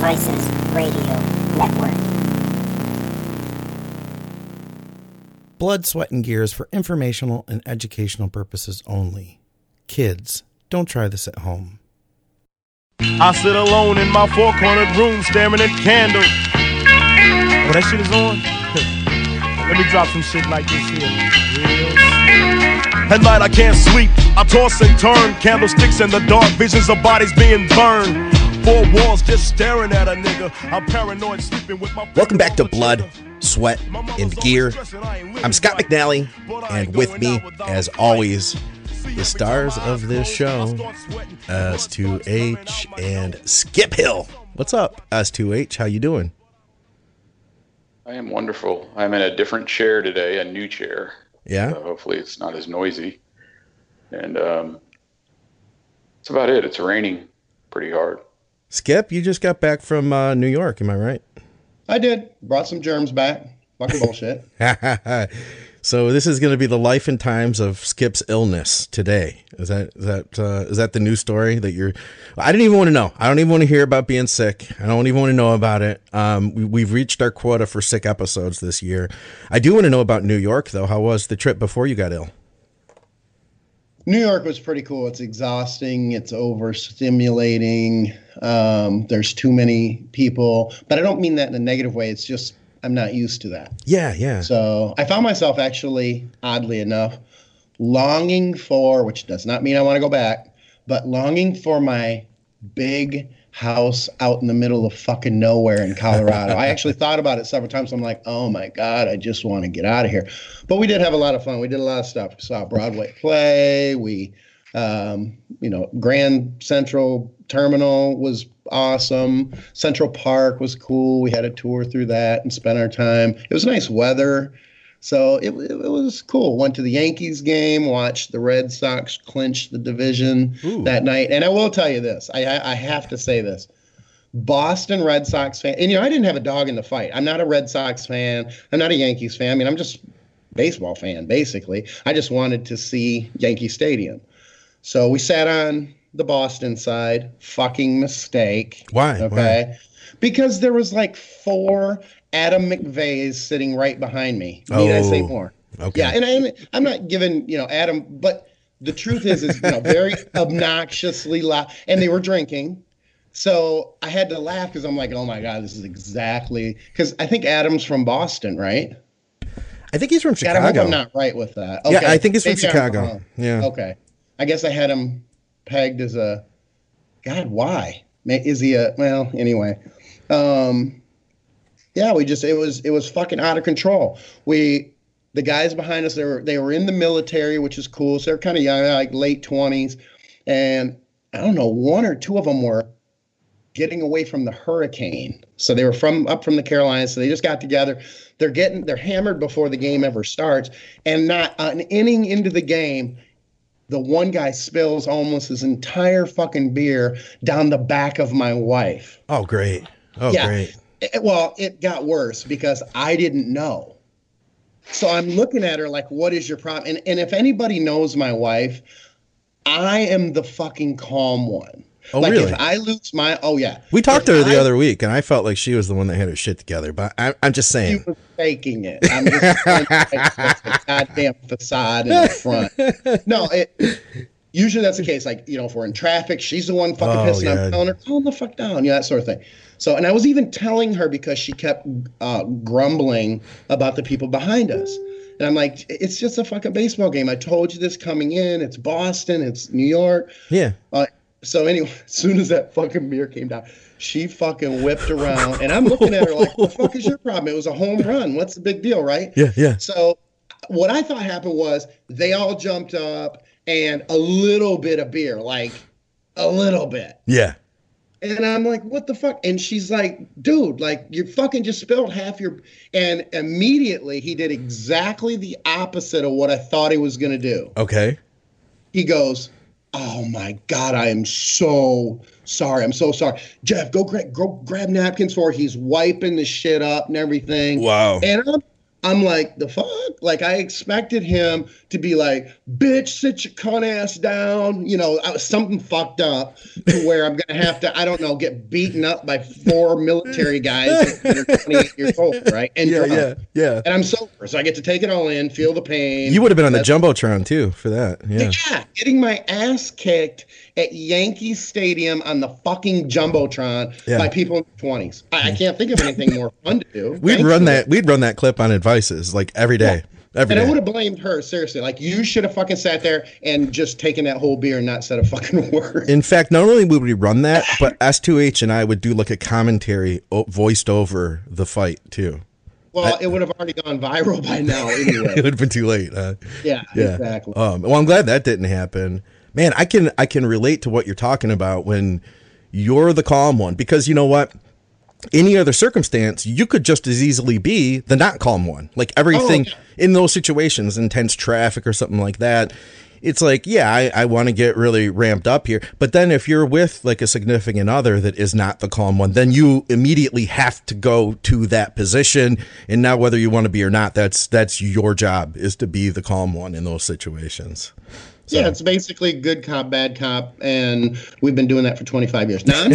Devices Radio Network. Blood, Sweat, and Gear is for informational and educational purposes only. Kids, don't try this at home. I sit alone in my four-cornered room staring at candles. Oh, that shit is on? Let me drop some shit like this here. At night I can't sleep, I toss and turn. Candlesticks in the dark, visions of bodies being burned. Four walls just staring at a nigga. I'm paranoid sleeping with my... Welcome back to Blood, Sweat, and Gear. I'm Scott McNally, and with me, as always, the stars of this show, S2H and Skip Hill. What's up, S2H? How you doing? I am wonderful. I'm in a different chair today, a new chair. Yeah? Hopefully it's not as noisy. And that's about it. It's raining pretty hard. Skip, you just got back from New York, am I right? I did. Brought some germs back. Fucking bullshit. So this is going to be the life and times of Skip's illness today. Is that the new story that you're? I didn't even want to know. I don't even want to hear about being sick. I don't even want to know about it. We've reached our quota for sick episodes this year. I do want to know about New York though. How was the trip before you got ill? New York was pretty cool. It's exhausting. It's overstimulating. There's too many people, but I don't mean that in a negative way. It's just I'm not used to that. Yeah. So I found myself actually, oddly enough, longing for, which does not mean I want to go back, but longing for my big house out in the middle of fucking nowhere in Colorado. I actually thought about it several times. I'm like, oh my God, I just want to get out of here. But we did have a lot of fun. We did a lot of stuff. We saw a Broadway play. We, Grand Central Terminal was awesome. Central Park was cool. We had a tour through that and spent our time. It was nice weather. So it was cool. Went to the Yankees game, watched the Red Sox clinch the division that night. And I will tell you this. I have to say this. Boston Red Sox fan. And, I didn't have a dog in the fight. I'm not a Red Sox fan. I'm not a Yankees fan. I mean, I'm just a baseball fan, basically. I just wanted to see Yankee Stadium. So we sat on the Boston side. Fucking mistake. Why? Okay. Why? Because there was like 4 Adam McVeigh sitting right behind me. Need I say more? Okay. Yeah, and I'm not giving, Adam, but the truth is very obnoxiously loud, and they were drinking. So I had to laugh because I'm like, oh my God, this is exactly, because I think Adam's from Boston, right? I think he's from Chicago. God, I hope I'm not right with that. Okay. Yeah, I think he's from Chicago. Yeah. Okay. I guess I had him pegged as a, God, why? Is he well, anyway. Yeah, it was fucking out of control. The guys behind us, they were in the military, which is cool. So they're kind of young, like late 20s. And I don't know, 1 or 2 of them were getting away from the hurricane. So they were up from the Carolinas. So they just got together. They're hammered before the game ever starts. And not an inning into the game, the one guy spills almost his entire fucking beer down the back of my wife. Oh, great. Oh, yeah. Great. Well, it got worse because I didn't know. So I'm looking at her like, what is your problem? And if anybody knows my wife, I am the fucking calm one. Oh, like really? If I lose yeah. We talked to her the other week, and I felt like she was the one that had her shit together, but I'm just saying. She was faking it. I'm just saying a goddamn facade in the front. No, usually that's the case. Like, if we're in traffic, she's the one fucking pissing. I'm telling her, calm the fuck down. That sort of thing. So, and I was even telling her because she kept grumbling about the people behind us. And I'm like, it's just a fucking baseball game. I told you this coming in. It's Boston. It's New York. Yeah. So anyway, as soon as that fucking beer came down, she fucking whipped around. And I'm looking at her like, what the fuck is your problem? It was a home run. What's the big deal, right? Yeah. So what I thought happened was they all jumped up and a little bit of beer, like a little bit. Yeah. And I'm like, what the fuck? And she's like, dude, like you fucking just spilled half your, and immediately he did exactly the opposite of what I thought he was going to do. Okay. He goes, oh my God, I am so sorry. I'm so sorry. Jeff, go grab napkins for her. He's wiping the shit up and everything. Wow. And I'm I'm like, the fuck? Like, I expected him to be like, bitch, sit your cunt ass down. You know, I was something fucked up to where I'm going to have to, I don't know, get beaten up by 4 military guys that are 28 years old, right? And yeah. And I'm sober, so I get to take it all in, feel the pain. You would have been on the Jumbotron, too, for that. Yeah, getting my ass kicked at Yankee Stadium on the fucking Jumbotron by people in their 20s. I can't think of anything more fun to do. We'd run that clip on Advices, like, every day. Every day. I would have blamed her, seriously. Like, you should have fucking sat there and just taken that whole beer and not said a fucking word. In fact, not only would we run that, but S2H and I would do like a commentary voiced over the fight too. Well, it would have already gone viral by now anyway. It would have been too late. Yeah, exactly. Well, I'm glad that didn't happen. Man, I can relate to what you're talking about when you're the calm one, because you know what? Any other circumstance, you could just as easily be the not calm one. Like everything in those situations, intense traffic or something like that. It's like, yeah, I want to get really ramped up here. But then if you're with like a significant other that is not the calm one, then you immediately have to go to that position. And now whether you want to be or not, that's your job, is to be the calm one in those situations. So. Yeah, it's basically good cop, bad cop. And we've been doing that for 25 years. Now, I'm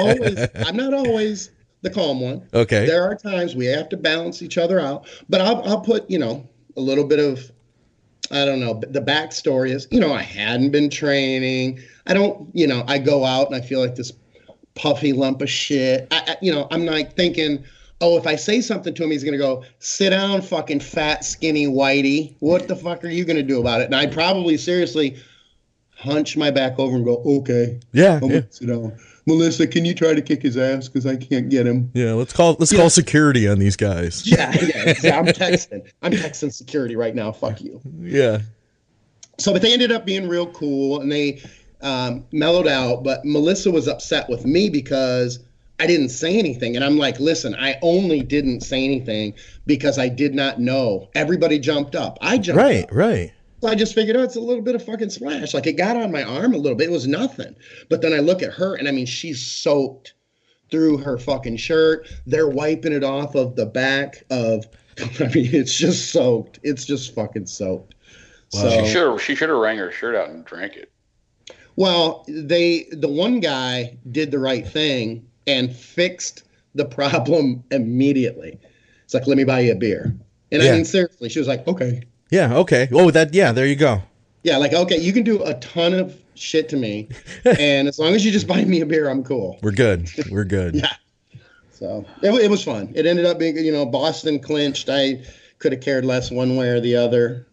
not always the calm one. Okay. There are times we have to balance each other out, but I'll put, a little bit of, I don't know, the backstory is, I hadn't been training. I don't, I go out and I feel like this puffy lump of shit. I'm like thinking, oh, if I say something to him, he's going to go, sit down, fucking fat, skinny whitey. What the fuck are you going to do about it? And I'd probably seriously hunch my back over and go, okay. Yeah. Sit down. Melissa, can you try to kick his ass? Because I can't get him. Yeah, let's call security on these guys. Yeah. I'm texting security right now. Fuck you. Yeah. So, but they ended up being real cool, and they mellowed out. But Melissa was upset with me because I didn't say anything. And I'm like, listen, I only didn't say anything because I did not know. Everybody jumped up. I jumped up. Right. So I just figured, it's a little bit of fucking splash. Like, it got on my arm a little bit. It was nothing. But then I look at her, and I mean, she's soaked through her fucking shirt. They're wiping it off of the back of, it's just soaked. It's just fucking soaked. Wow. So she should have wrung her shirt out and drank it. Well, the one guy did the right thing and fixed the problem immediately. It's like, let me buy you a beer. And I mean, seriously, she was like, okay. Yeah, okay. Oh, there you go. Yeah, like, okay, you can do a ton of shit to me, and as long as you just buy me a beer, I'm cool. We're good. Yeah. So it was fun. It ended up being, Boston clinched. I could have cared less one way or the other,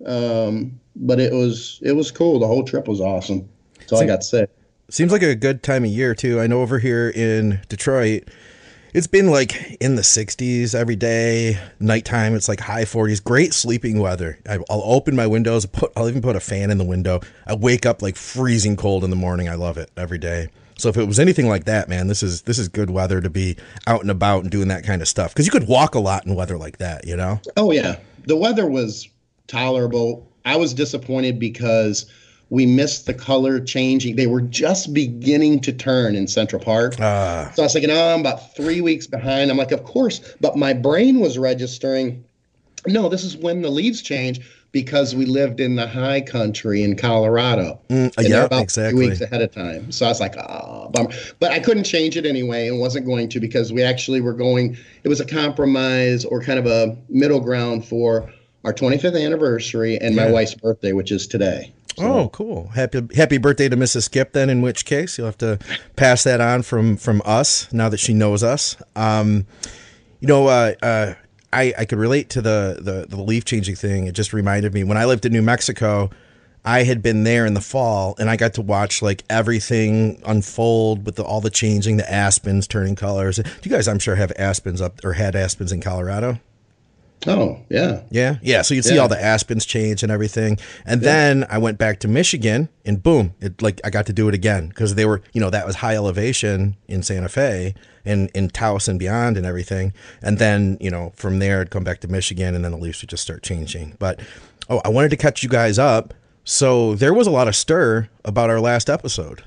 but it was cool. The whole trip was awesome. That's all I got to say. Seems like a good time of year, too. I know over here in Detroit, it's been like in the 60s every day. Nighttime, it's like high 40s. Great sleeping weather. I'll open my windows. I'll even put a fan in the window. I wake up like freezing cold in the morning. I love it every day. So if it was anything like that, man, this is good weather to be out and about and doing that kind of stuff. Because you could walk a lot in weather like that, Oh, yeah. The weather was tolerable. I was disappointed because we missed the color changing. They were just beginning to turn in Central Park. So I was thinking, I'm about 3 weeks behind. I'm like, of course. But my brain was registering, no, this is when the leaves change, because we lived in the high country in Colorado. About 3 weeks ahead of time. So I was like, bummer. But I couldn't change it anyway and wasn't going to, because we actually were going, it was a compromise or kind of a middle ground for our 25th anniversary and my wife's birthday, which is today. So. Oh, cool. Happy birthday to Mrs. Skip then, in which case you'll have to pass that on from us now that she knows us. I could relate to the leaf changing thing. It just reminded me when I lived in New Mexico, I had been there in the fall and I got to watch like everything unfold with all the changing, the aspens turning colors. Do you guys, I'm sure, have aspens up or had aspens in Colorado? Oh, yeah. Yeah. So you'd see all the aspens change and everything. And then I went back to Michigan and boom, I got to do it again because they were, that was high elevation in Santa Fe and in Taos and beyond and everything. And then, from there I'd come back to Michigan and then the leaves would just start changing. But, I wanted to catch you guys up. So there was a lot of stir about our last episode.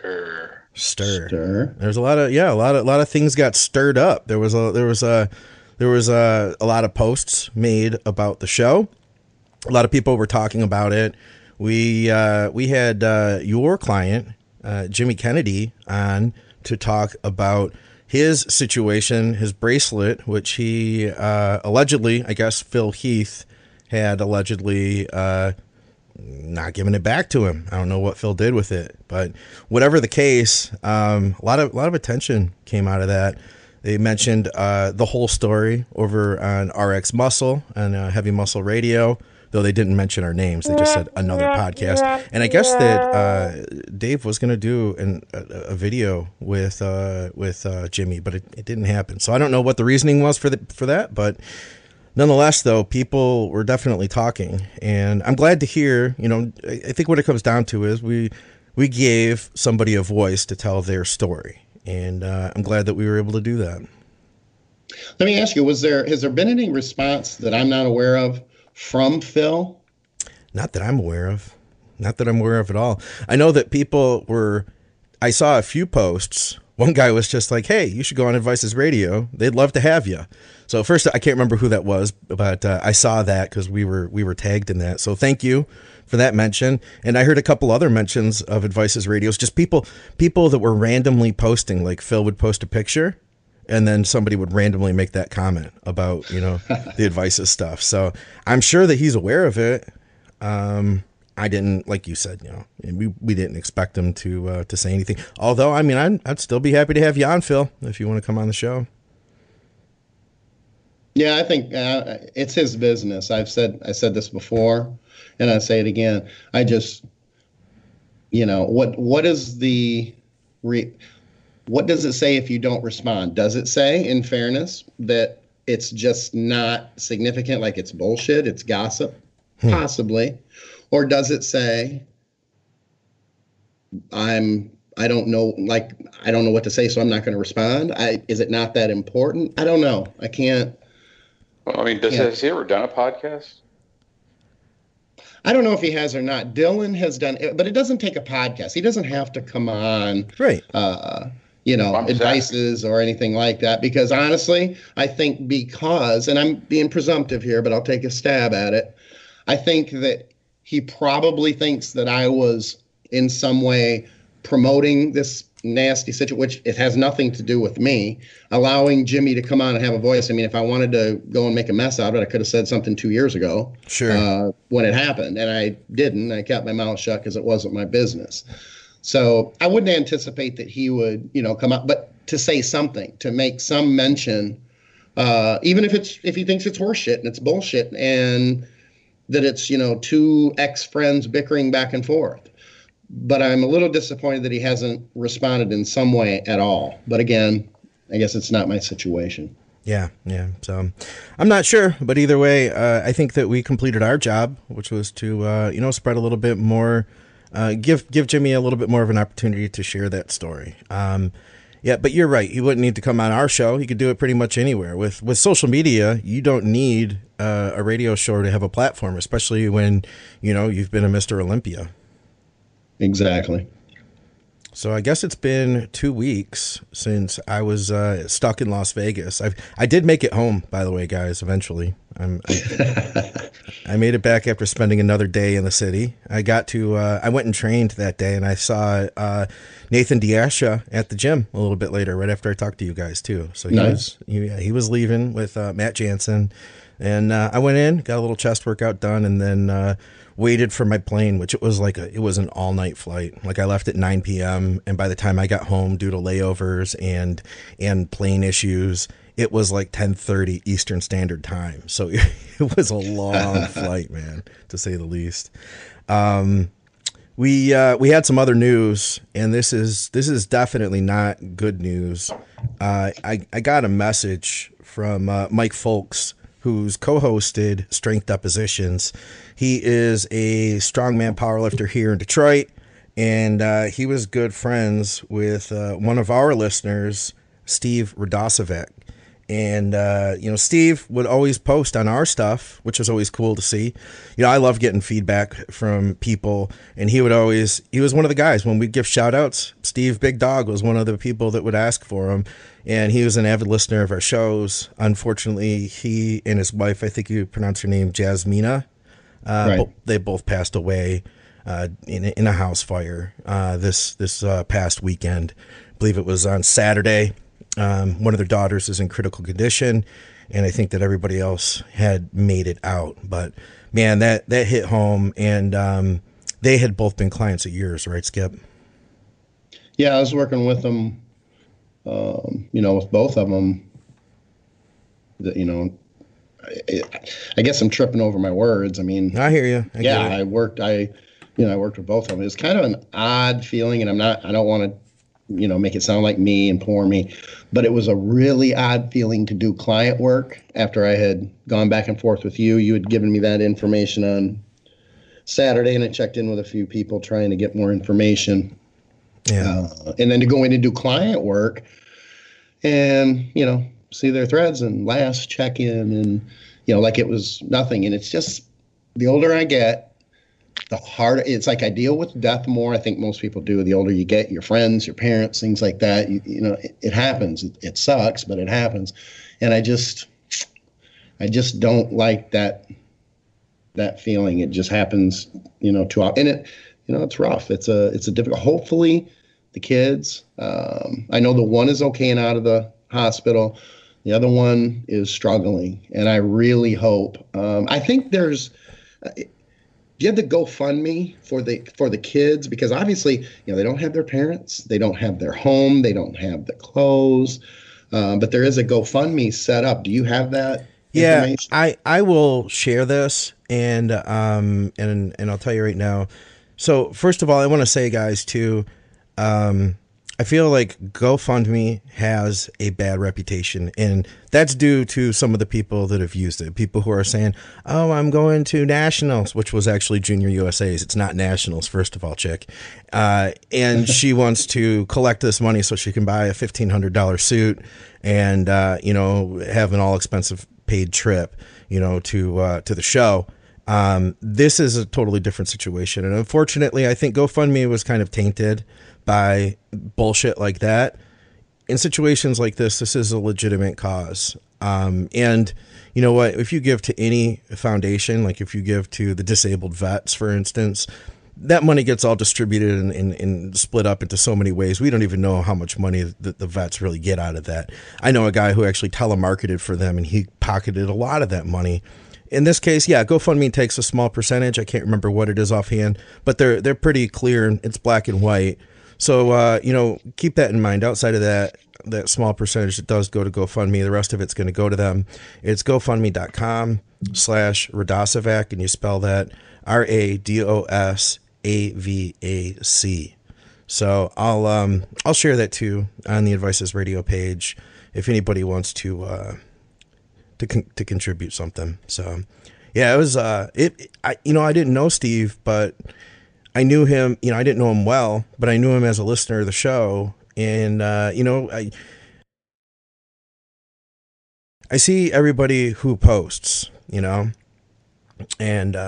Stir. There's a lot of things got stirred up. There was there was a lot of posts made about the show. A lot of people were talking about it. We had your client, Jimmy Kennedy, on to talk about his situation, his bracelet, which he allegedly, I guess Phil Heath had allegedly not given it back to him. I don't know what Phil did with it, but whatever the case, a lot of attention came out of that. They mentioned the whole story over on RX Muscle and Heavy Muscle Radio, though they didn't mention our names. They just said another podcast. And I guess that Dave was going to do a video with Jimmy, but it didn't happen. So I don't know what the reasoning was for that, but nonetheless, though, people were definitely talking, and I'm glad to hear. I think what it comes down to is we gave somebody a voice to tell their story, and I'm glad that we were able to do that. Let me ask you: has there been any response that I'm not aware of from Phil? Not that I'm aware of. Not that I'm aware of at all. I know that people were. I saw a few posts. One guy was just like, "Hey, you should go on Advices Radio. They'd love to have you." So first, I can't remember who that was, but I saw that because we were tagged in that. So thank you for that mention. And I heard a couple other mentions of Advices Radios, just people that were randomly posting. Like Phil would post a picture, and then somebody would randomly make that comment about the Advices stuff. So I'm sure that he's aware of it. I didn't, like you said, we didn't expect him to say anything. Although, I mean, I'd still be happy to have you on, Phil, if you want to come on the show. Yeah, I think it's his business. I said this before, and I say it again. I just, what is what does it say if you don't respond? Does it say, in fairness, that it's just not significant, like it's bullshit, it's gossip? Possibly. Or does it say, I don't know what to say, so I'm not going to respond? Is it not that important? I don't know. I can't. Well, I mean, has he ever done a podcast? I don't know if he has or not. Dylan has done it, but it doesn't take a podcast. He doesn't have to come on, right? Advices or anything like that. Because honestly, I think and I'm being presumptive here, but I'll take a stab at it. I think that he probably thinks that I was in some way promoting this nasty situation, which it has nothing to do with me, allowing Jimmy to come on and have a voice. I mean, if I wanted to go and make a mess out of it, I could have said something 2 years ago. Sure. When it happened, and I didn't. I kept my mouth shut because it wasn't my business. So I wouldn't anticipate that he would, come out, but to say something, to make some mention, even if he thinks it's horseshit and it's bullshit and that it's, two ex-friends bickering back and forth. But I'm a little disappointed that he hasn't responded in some way at all. But again, I guess it's not my situation. Yeah. So I'm not sure, but either way, I think that we completed our job, which was to, spread a little bit more, give Jimmy a little bit more of an opportunity to share that story. Yeah, but you're right. He wouldn't need to come on our show. He could do it pretty much anywhere. With social media, you don't need a radio show to have a platform, especially when, you've been a Mr. Olympia. Exactly. So I guess it's been 2 weeks since I was stuck in Las Vegas. I did make it home, by the way, guys, eventually. I made it back after spending another day in the city. I went and trained that day, and I saw Nathan Diasha at the gym a little bit later, right after I talked to you guys too. So he was leaving with Matt Jansen, and I went in, got a little chest workout done, and then waited for my plane, which it was an all-night flight. Like I left at 9 p.m. and by the time I got home, due to layovers and plane issues, it was like 10:30 Eastern Standard Time. So it was a long flight, man, to say the least. We had some other news, and this is definitely not good news. I got a message from Mike Folks, who's co-hosted Strength Depositions. He is a strongman powerlifter here in Detroit, and he was good friends with one of our listeners, Steve Radosevich. And, Steve would always post on our stuff, which was always cool to see. I love getting feedback from people, and he was one of the guys when we give shout outs. Steve Big Dog was one of the people that would ask for him. And he was an avid listener of our shows. Unfortunately, he and his wife, I think you pronounce her name Jasmina, Right. they both passed away in a house fire this past weekend. I believe it was on Saturday. One of their daughters is in critical condition, and I think that everybody else had made it out. But man, that hit home, and they had both been clients of yours, right, Skip? Yeah, I was working with them, with both of them. I guess I'm tripping over my words. I mean, I hear you. I worked with both of them. It was kind of an odd feeling, and I don't want to, make it sound like me and poor me, but it was a really odd feeling to do client work after I had gone back and forth with you. You had given me that information on Saturday, and I checked in with a few people trying to get more information. Yeah. And then to go in and do client work and, see their threads and last check in and, like it was nothing. And it's just the older I get, the harder it's like I deal with death more. I think most people do. The older you get, your friends, your parents, things like that, it happens. It sucks, but it happens. And I just don't like that feeling. It just happens, too often. And it's rough. It's a difficult, hopefully the kids, I know the one is okay and out of the hospital. The other one is struggling, and I really hope. I think there's. Do you have the GoFundMe for the kids? Because obviously, they don't have their parents, they don't have their home, they don't have the clothes, but there is a GoFundMe set up. Do you have that? Yeah, I will share this, and I'll tell you right now. So first of all, I want to say, guys, too. I feel like GoFundMe has a bad reputation, and that's due to some of the people that have used it. People who are saying, oh, I'm going to Nationals, which was actually Junior USA's. It's not Nationals, first of all, chick. And she wants to collect this money so she can buy a $1,500 suit and, have an all-expensive paid trip, to the show. This is a totally different situation. And unfortunately, I think GoFundMe was kind of tainted by bullshit like that. In situations like this is a legitimate cause. And you know what? If you give to any foundation, like if you give to the disabled vets, for instance, that money gets all distributed and split up into so many ways. We don't even know how much money the vets really get out of that. I know a guy who actually telemarketed for them, and he pocketed a lot of that money. In this case, yeah, GoFundMe takes a small percentage. I can't remember what it is offhand, but they're pretty clear. It's black and white. So, keep that in mind. Outside of that small percentage that does go to GoFundMe, the rest of it's going to go to them. It's GoFundMe.com/Radosavac, and you spell that RADOSAVAC. So I'll share that too on the Advices Radio page if anybody wants to contribute something. So yeah, it was I didn't know Steve, but I knew him, I didn't know him well, but I knew him as a listener of the show. And, I see everybody who posts, and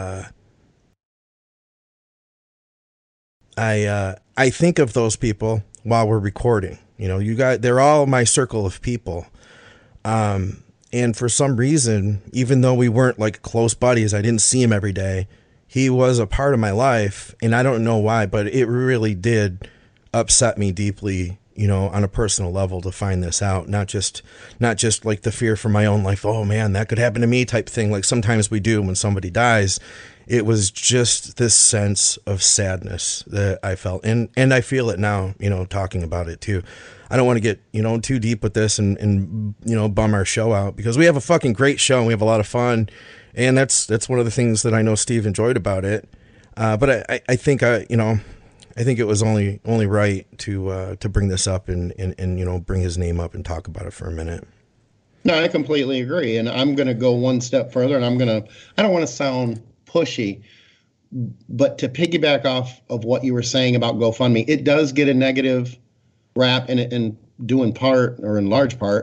I think of those people while we're recording. You guys, they're all my circle of people. And for some reason, even though we weren't like close buddies, I didn't see him every day. He was a part of my life, and I don't know why, but it really did upset me deeply, on a personal level to find this out. Not just like the fear for my own life. Oh man, that could happen to me type thing. Like sometimes we do when somebody dies. It was just this sense of sadness that I felt, and I feel it now, talking about it too. I don't want to get, too deep with this and bum our show out, because we have a fucking great show and we have a lot of fun. And that's one of the things that I know Steve enjoyed about it. But I think it was only right to bring this up and bring his name up and talk about it for a minute. No, I completely agree. And I'm going to go one step further, and I don't want to sound pushy, but to piggyback off of what you were saying about GoFundMe, it does get a negative rap, and due in part or in large part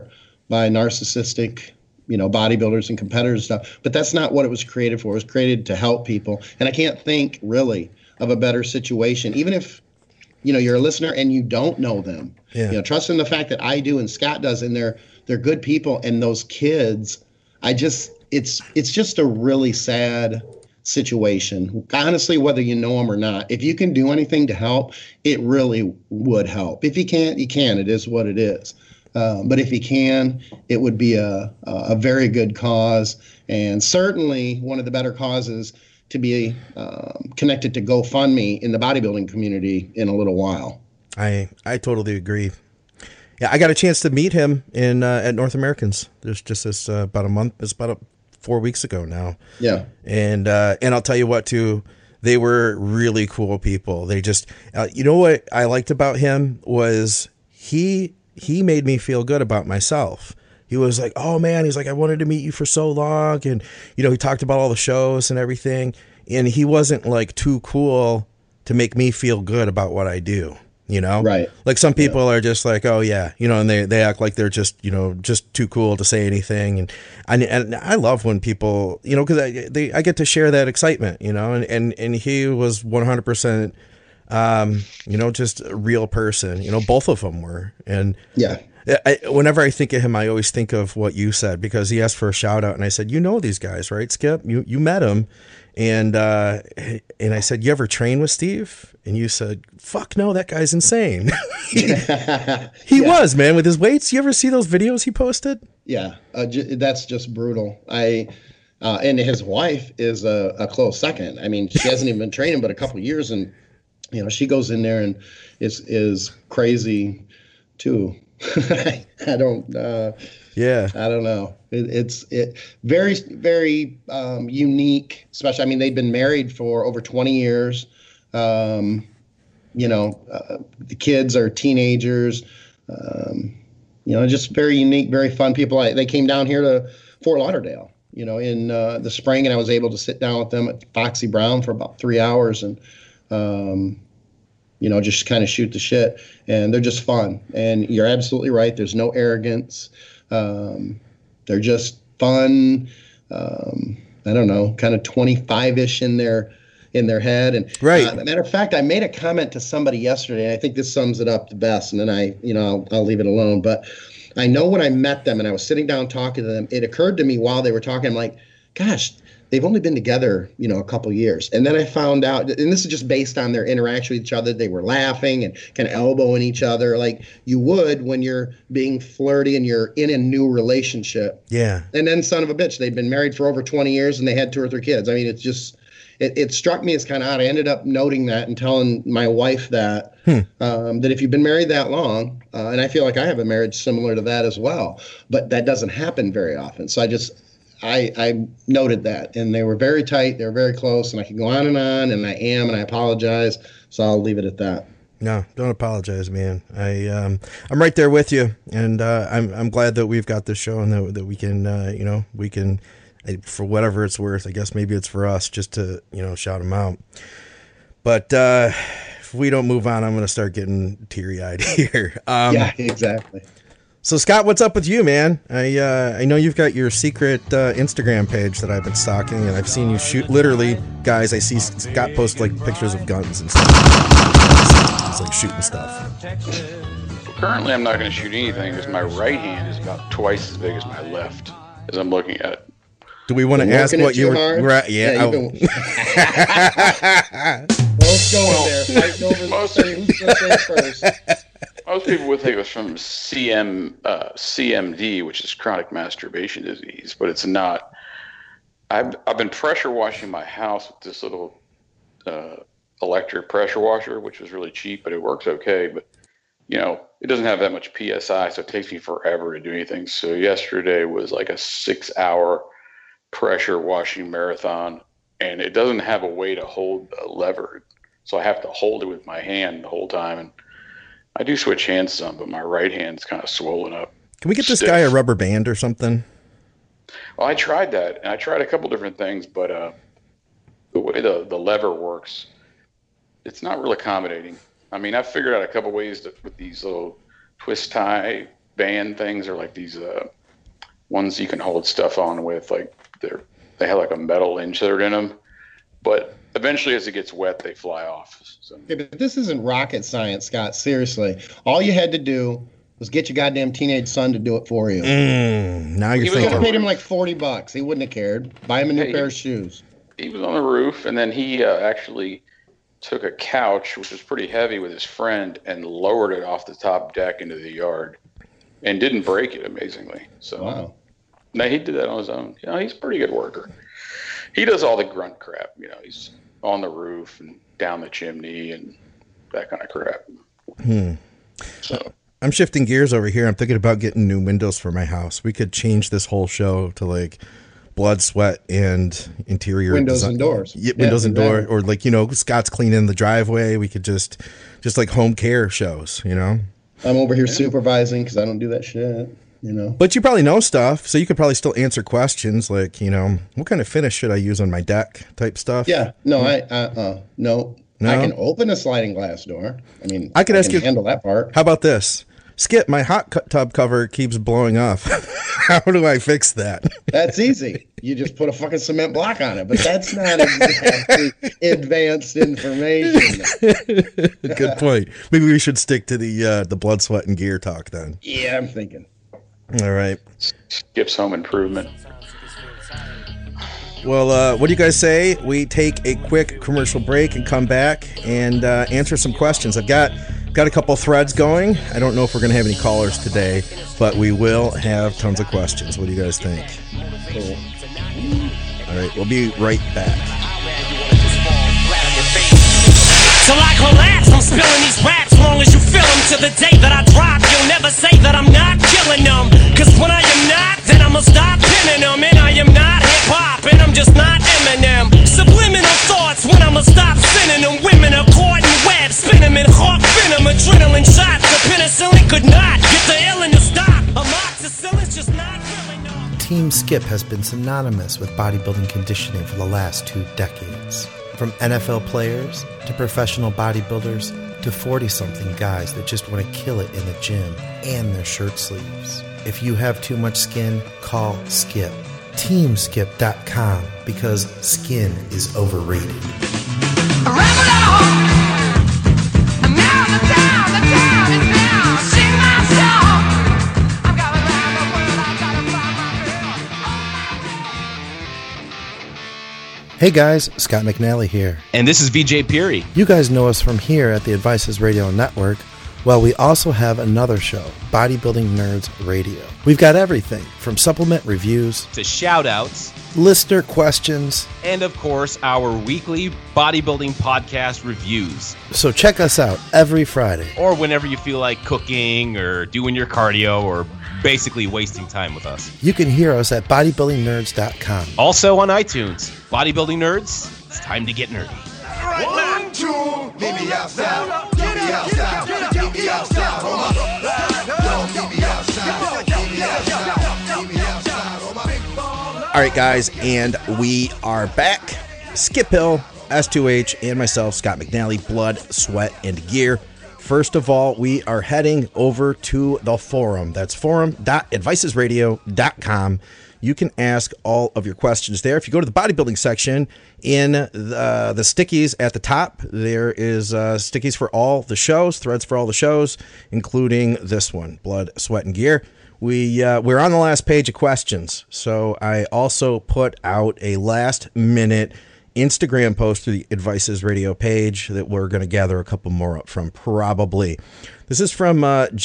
by narcissistic, bodybuilders and competitors and stuff. But that's not what it was created for. It was created to help people. And I can't think really of a better situation, even if, you're a listener and you don't know them. Yeah. Trust in the fact that I do and Scott does, and they're good people. And those kids, it's just a really sad situation. Honestly, whether you know them or not, if you can do anything to help, it really would help. If you can't, you can. It is what it is. But if you can, it would be a very good cause, and certainly one of the better causes to be connected to GoFundMe in the bodybuilding community in a little while. I totally agree. Yeah, I got a chance to meet him at North Americans. There's just this about a month. It's about 4 weeks ago now. Yeah, and I'll tell you what too. They were really cool people. They just, what I liked about him was he made me feel good about myself. He was like, oh man, he's like, I wanted to meet you for so long. And, he talked about all the shows and everything. And he wasn't like too cool to make me feel good about what I do, Right. Like some people are just like, oh yeah, and they act like they're just, just too cool to say anything. And I love when people, cause I get to share that excitement, and he was 100%, just a real person, both of them were. And yeah. Whenever I think of him, I always think of what you said, because he asked for a shout out and I said, these guys, right? Skip, you met him. And I said, you ever train with Steve? And you said, fuck no, that guy's insane. He was, man, with his weights. You ever see those videos he posted? Yeah. That's just brutal. And his wife is a close second. I mean, she hasn't even been training but a couple of years, and she goes in there and is crazy too. I don't know. It's very, very unique, especially, I mean, they've been married for over 20 years. The kids are teenagers, just very unique, very fun people. They came down here to Fort Lauderdale, in the spring, and I was able to sit down with them at Foxy Brown for about 3 hours and, just kind of shoot the shit. And they're just fun. And you're absolutely right. There's no arrogance. They're just fun. I don't know, kind of 25-ish in their head. And right. Matter of fact, I made a comment to somebody yesterday, and I think this sums it up the best. And then I'll leave it alone. But I know when I met them and I was sitting down talking to them, it occurred to me while they were talking, I'm like, gosh, they've only been together, a couple years. And then I found out, and this is just based on their interaction with each other, they were laughing and kind of elbowing each other like you would when you're being flirty and you're in a new relationship. Yeah. And then son of a bitch, they've been married for over 20 years and they had 2 or 3 kids. I mean, it's just, it struck me as kind of odd. I ended up noting that and telling my wife that, that if you've been married that long, and I feel like I have a marriage similar to that as well, but that doesn't happen very often. So I noted that, and they were very tight. They were very close, and I could go on, and I am, and I apologize. So I'll leave it at that. No, don't apologize, man. I'm right there with you, and I'm glad that we've got this show and that we can, we can, for whatever it's worth. I guess maybe it's for us just to, shout them out. But if we don't move on, I'm going to start getting teary-eyed here. Yeah, exactly. So Scott, what's up with you, man? I know you've got your secret Instagram page that I've been stalking, and I've seen you shoot. Literally, guys, I see Scott post like pictures of guns and stuff. He's like shooting stuff. Well, currently, I'm not going to shoot anything because my right hand is about twice as big as my left as I'm looking at it. Do we want to ask what you were? Yeah. Let's go in there. Fighting over who's going to say first. Most people would think it was from CMD, which is chronic masturbation disease, but it's not. I've been pressure washing my house with this little electric pressure washer, which was really cheap, but it works okay. But it doesn't have that much PSI, so it takes me forever to do anything. So yesterday was like a 6-hour pressure washing marathon, and it doesn't have a way to hold the lever, so I have to hold it with my hand the whole time. And I do switch hands some, but my right hand's kind of swollen up. Can we get this guy a rubber band or something? Well, I tried that, and I tried a couple different things, but the way the lever works, it's not real accommodating. I mean, I figured out a couple ways with these little twist tie band things are like these ones you can hold stuff on with. Like they have like a metal insert in them, but eventually as it gets wet, they fly off. So. Okay, but this isn't rocket science, Scott. Seriously, all you had to do was get your goddamn teenage son to do it for you. Now you're You could have thinking. paid him like $40. He wouldn't have cared. Buy him a new pair of shoes. He was on the roof, and then he actually took a couch, which was pretty heavy, with his friend and lowered it off the top deck into the yard and didn't break it, amazingly. So, Wow. No, he did that on his own. You know, he's a pretty good worker. He does all the grunt crap. You know, he's on the roof and down the chimney and that kind of crap. So. I'm shifting gears over here. I'm thinking about getting new windows for my house. We could change this whole show to like blood, sweat, and interior Windows design. and doors. Yeah, windows and door, exactly. or like, you know, Scott's cleaning the driveway. We could just like home care shows, you know. I'm over here supervising because I don't do that shit. You know. But you probably know stuff, so you could probably still answer questions like, you know, what kind of finish should I use on my deck type stuff. Yeah. No, no. No? I can open a sliding glass door. I mean, I could ask you- handle that part. How about this? Skip, my hot tub cover keeps blowing up. How do I fix that? That's easy. You just put a fucking cement block on it, but that's not exactly advanced information. Good point. Maybe we should stick to the blood, sweat, and gear talk then. Yeah, I'm thinking. All right. Skip's home improvement. Well, what do you guys say? We take a quick commercial break and come back and answer some questions. I've got a couple threads going. I don't know if we're going to have any callers today, but we will have tons of questions. What do you guys think? Cool. All right, we'll be right back. So like relax, I'm spilling these raps long as you feel them. To the day that I drop, you'll never say that I'm not killing them. Cause when I am not, then I'ma stop pinning them. And I am not hip-hop, and I'm just not Eminem. Subliminal thoughts when I'ma stop sending them. Women are caught in webs, spin them in hawk venom. Adrenaline shots, the penicillin could not get the illin to stop. Amoxicillin's just not killing them. Team Skip has been synonymous with bodybuilding conditioning for the last 2 decades. From NFL players to professional bodybuilders to 40-something guys that just want to kill it in the gym and their shirt sleeves. If you have too much skin, call Skip. TeamSkip.com, because skin is overrated. Hey guys, Scott McNally here. And this is VJ Peary. You guys know us from here at the Advices Radio Network. Well, we also have another show, Bodybuilding Nerds Radio. We've got everything from supplement reviews To shout outs, listener questions. and of course, our weekly bodybuilding podcast reviews. So check us out every Friday. Or whenever you feel like cooking or doing your cardio or basically wasting time with us. You can hear us at bodybuildingnerds.com. Also on iTunes. Bodybuilding Nerds, it's time to get nerdy. One, two, meet me outside. Meet me outside. Meet me outside. On my. Meet me outside. Meet me outside. Meet me outside. On my big ball. All right, guys, and we are back. Skip Hill, S2H, and myself, Scott McNally, Blood, Sweat, and Gear. First of all, we are heading over to the forum. That's forum.advicesradio.com. You can ask all of your questions there. If you go to the bodybuilding section, in the stickies at the top, there is stickies for all the shows, threads for all the shows, including this one, Blood, Sweat, and Gear. We're on the last page of questions, so I also put out a last-minute Instagram post to the Advices Radio page that we're going to gather a couple more up from, probably. This is from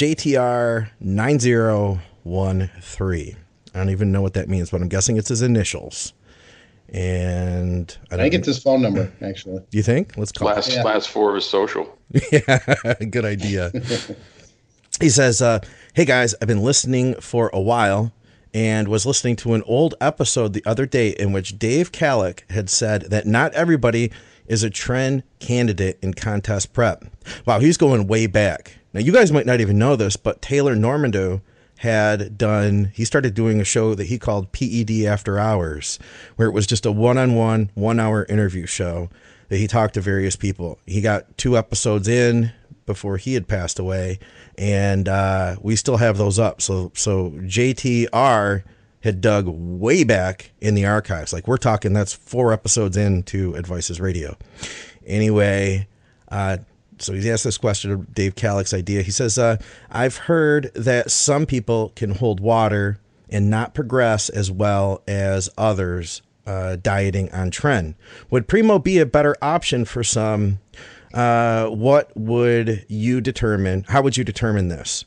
JTR9013. I don't even know what that means, but I'm guessing it's his initials. And I think it's his phone number, actually. You think? Let's call it. Last 4 of his social. Yeah, good idea. He says, hey guys, I've been listening for a while and was listening to an old episode the other day in which Dave Kalick had said that not everybody is a trend candidate in contest prep. Wow, he's going way back. Now, you guys might not even know this, but Taylor Normando he started doing a show that he called PED After Hours, where it was just a one-on-one, 1-hour interview show that he talked to various people. He got 2 episodes in before he had passed away, and we still have those up. So JTR had dug way back in the archives. Like, we're talking, that's 4 episodes into Advices Radio. Anyway, so he asked this question of Dave Kalick's idea. He says, I've heard that some people can hold water and not progress as well as others dieting on Tren. Would Primo be a better option for some? What would you determine? How would you determine this?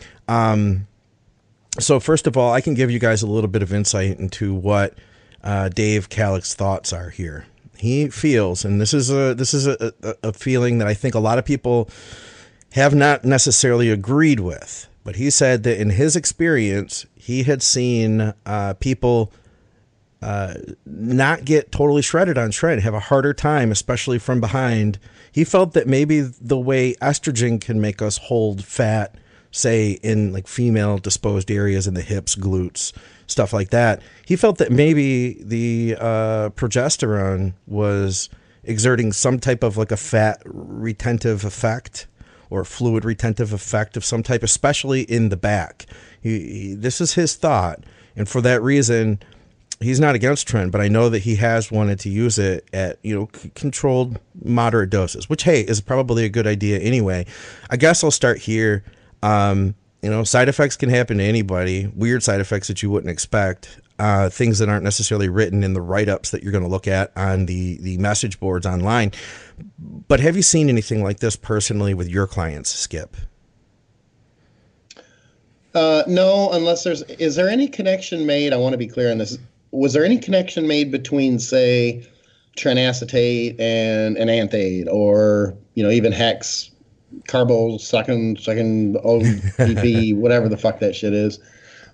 So first of all, I can give you guys a little bit of insight into what Dave Kalick's thoughts are here. He feels, and this is a feeling that I think a lot of people have not necessarily agreed with, but he said that in his experience, he had seen people not get totally shredded on Tren, have a harder time, especially from behind. He felt that maybe the way estrogen can make us hold fat, say in like female disposed areas in the hips, glutes, stuff like that, he felt that maybe the progesterone was exerting some type of like a fat retentive effect or fluid retentive effect of some type, especially in the back. This is his thought. And for that reason, he's not against Tren, but I know that he has wanted to use it at, controlled moderate doses, which, hey, is probably a good idea anyway. I guess I'll start here. Side effects can happen to anybody, weird side effects that you wouldn't expect, things that aren't necessarily written in the write-ups that you're going to look at on the message boards online. But have you seen anything like this personally with your clients, Skip? No, unless is there any connection made? I want to be clear on this. Was there any connection made between, say, trenacetate and anthate, or, even Hex, carbo second ODP, whatever the fuck that shit is,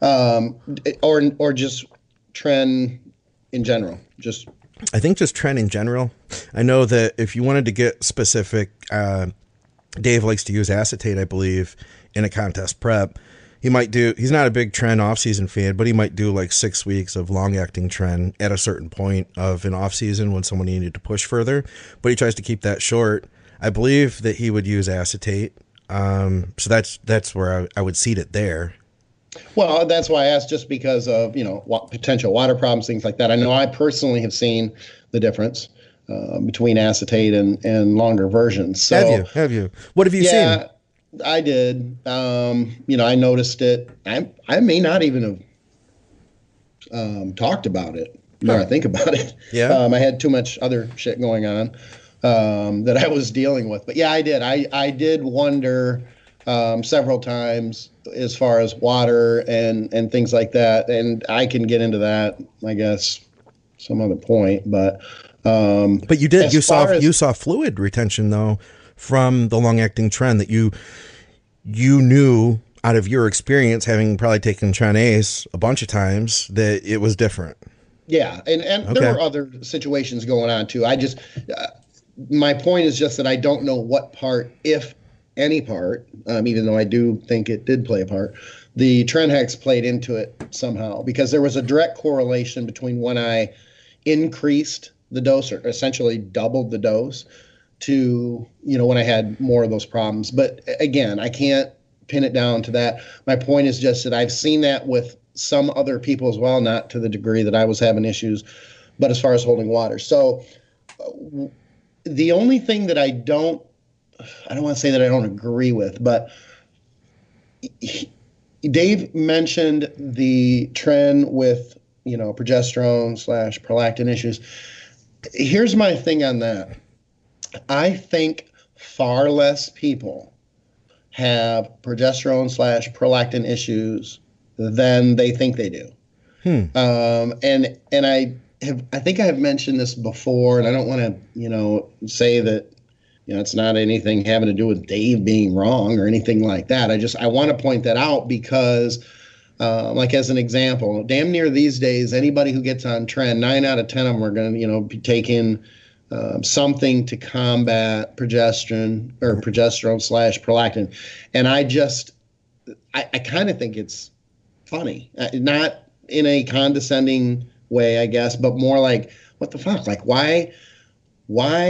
or just Tren in general? I think just Tren in general. I know that if you wanted to get specific, Dave likes to use acetate, I believe, in a contest prep. He's not a big Tren off-season fan, but he might do like 6 weeks of long-acting Tren at a certain point of an off-season when someone needed to push further, but he tries to keep that short. I believe that he would use acetate. So that's where I would seat it there. Well, that's why I asked, just because of, potential water problems, things like that. I know I personally have seen the difference between acetate and longer versions. So, Have you? What have you seen? Yeah, I did. I noticed it. I may not even have talked about it. Now I think about it. Yeah. I had too much other shit going on that I was dealing with. But yeah, I did. I did wonder several times as far as water and things like that. And I can get into that, I guess, some other point. But you did. You saw fluid retention though from the long-acting Tren that you knew out of your experience, having probably taken Tren Ace a bunch of times, that it was different. Yeah, and Okay. There were other situations going on too. I just my point is just that I don't know what part, if any part, even though I do think it did play a part, the Tren Hex played into it somehow, because there was a direct correlation between when I increased the dose, or essentially doubled the dose, to, when I had more of those problems. But again, I can't pin it down to that. My point is just that I've seen that with some other people as well, not to the degree that I was having issues, but as far as holding water. So the only thing that I don't want to say that I don't agree with, but Dave mentioned the Tren with, progesterone / prolactin issues. Here's my thing on that. I think far less people have progesterone / prolactin issues than they think they do. And I think I have mentioned this before, and I don't want to, say that, it's not anything having to do with Dave being wrong or anything like that. I want to point that out because, like as an example, damn near these days, anybody who gets on Tren, 9 out of 10 of them are going to, be taking something to combat progesterone / prolactin. And I kind of think it's funny, not in a condescending way, I guess, but more like, what the fuck? Like, why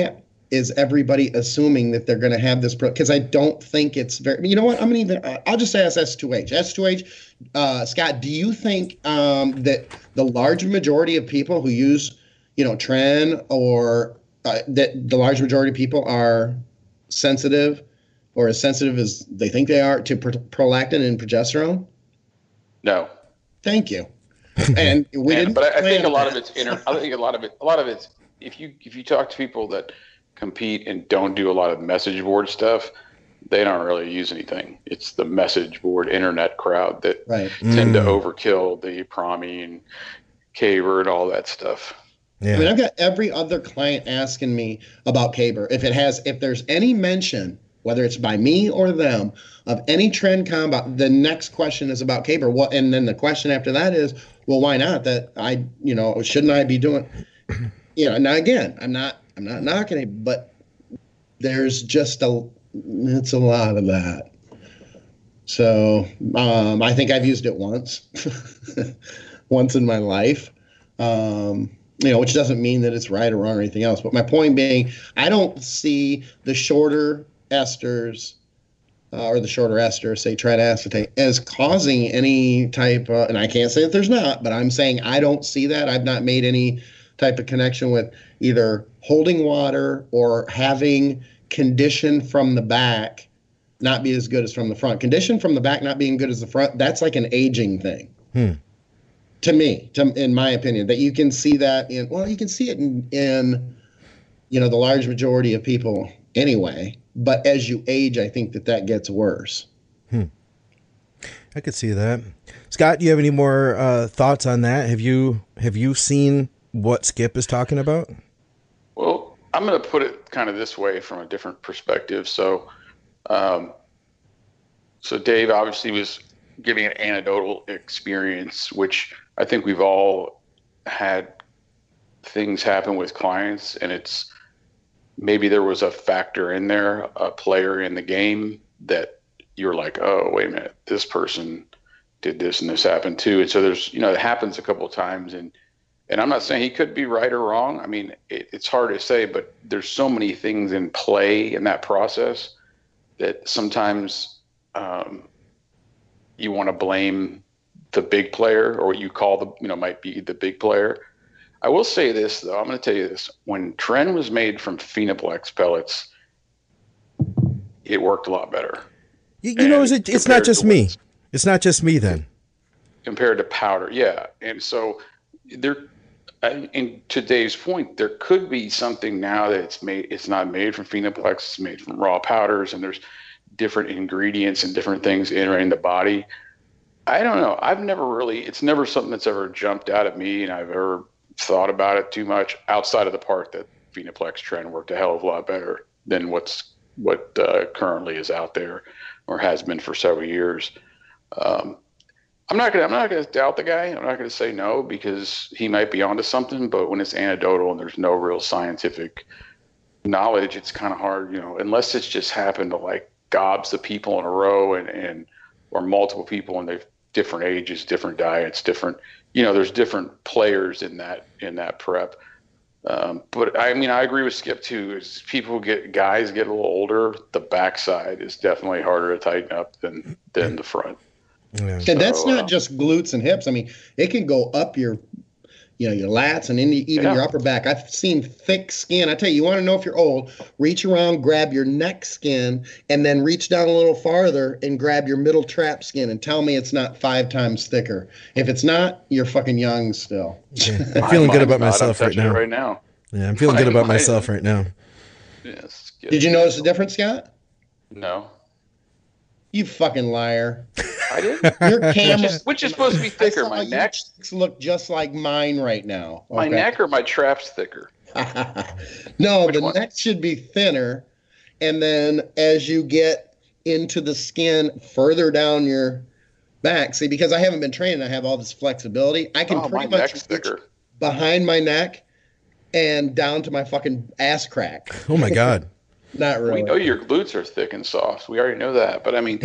is everybody assuming that they're going to have this? Because I don't think it's very. You know what? I'll just ask S2H. S2H, Scott, do you think that the large majority of people who use, Tren or that the large majority of people are sensitive or as sensitive as they think they are to prolactin and progesterone? No. Thank you. And we didn't. But I think a lot of it's I think a lot of it's if you talk to people that compete and don't do a lot of message board stuff, they don't really use anything. It's the message board internet crowd that tend to overkill the Promi and Caber and all that stuff. Yeah. I mean, I've got every other client asking me about Caber. If there's any mention, whether it's by me or them, of any Tren combo, the next question is about Caber. And then the question after that is, well, why not? Shouldn't I be doing? Now again, I'm not knocking it, but there's just it's a lot of that. So I think I've used it once, once in my life. Which doesn't mean that it's right or wrong or anything else. But my point being, I don't see the shorter esters or the shorter esters, say triacetate, as causing any type of, and I can't say that there's not, but I'm saying I don't see that. I've not made any type of connection with either holding water or having condition from the back not be as good as from the front. Condition from the back not being good as the front, that's like an aging thing. To me, in my opinion, that you can see that you can see it in the large majority of people anyway. But as you age, I think that gets worse. I could see that. Scott, do you have any more thoughts on that? Have you seen what Skip is talking about? Well, I'm going to put it kind of this way from a different perspective. So, Dave obviously was giving an anecdotal experience, which I think we've all had things happen with clients, and it's maybe there was a factor in there, a player in the game that you're like, oh, wait a minute, this person did this and this happened too. And so there's, it happens a couple of times, and I'm not saying he could be right or wrong. I mean, it's hard to say, but there's so many things in play in that process that sometimes you want to blame the big player, or what you call might be the big player. I will say this, though. I'm going to tell you this. When Tren was made from Phenoplex pellets, it worked a lot better. It's not just me. It's not just me then. Compared to powder, yeah. And so in today's point, there could be something now that it's not made from Phenoplex, it's made from raw powders, and there's different ingredients and different things entering the body. I don't know. It's never something that's ever jumped out at me, and I've ever thought about it too much, outside of the part that Phenoplex Tren worked a hell of a lot better than what currently is out there or has been for several years. I'm not gonna doubt the guy. I'm not gonna say no, because he might be onto something. But when it's anecdotal and there's no real scientific knowledge, it's kind of hard, unless it's just happened to like gobs of people in a row or multiple people, and they've different ages, different diets, different. There's different players in that prep. But I mean, I agree with Skip too. As guys get a little older, the backside is definitely harder to tighten up than the front. Yeah. And that's not just glutes and hips. I mean, it can go up your lats and even your upper back. I've seen thick skin. I tell you, you want to know if you're old, reach around, grab your neck skin, and then reach down a little farther and grab your middle trap skin and tell me it's not 5 times thicker. If it's not, you're fucking young still. Yeah. I'm feeling good about myself right now. Yeah, I'm feeling good about myself right now. Yes. Did you notice the difference, Scott? No. You fucking liar. I did. Your camera, which is supposed to be thicker, my neck look just like mine right now. Okay. My neck or my trap's thicker? No, which the neck should be thinner, and then as you get into the skin further down your back, see, because I haven't been trained, I have all this flexibility. I can pretty much thicker behind my neck and down to my fucking ass crack. Oh my God. Not really. We know your glutes are thick and soft. We already know that. But I mean,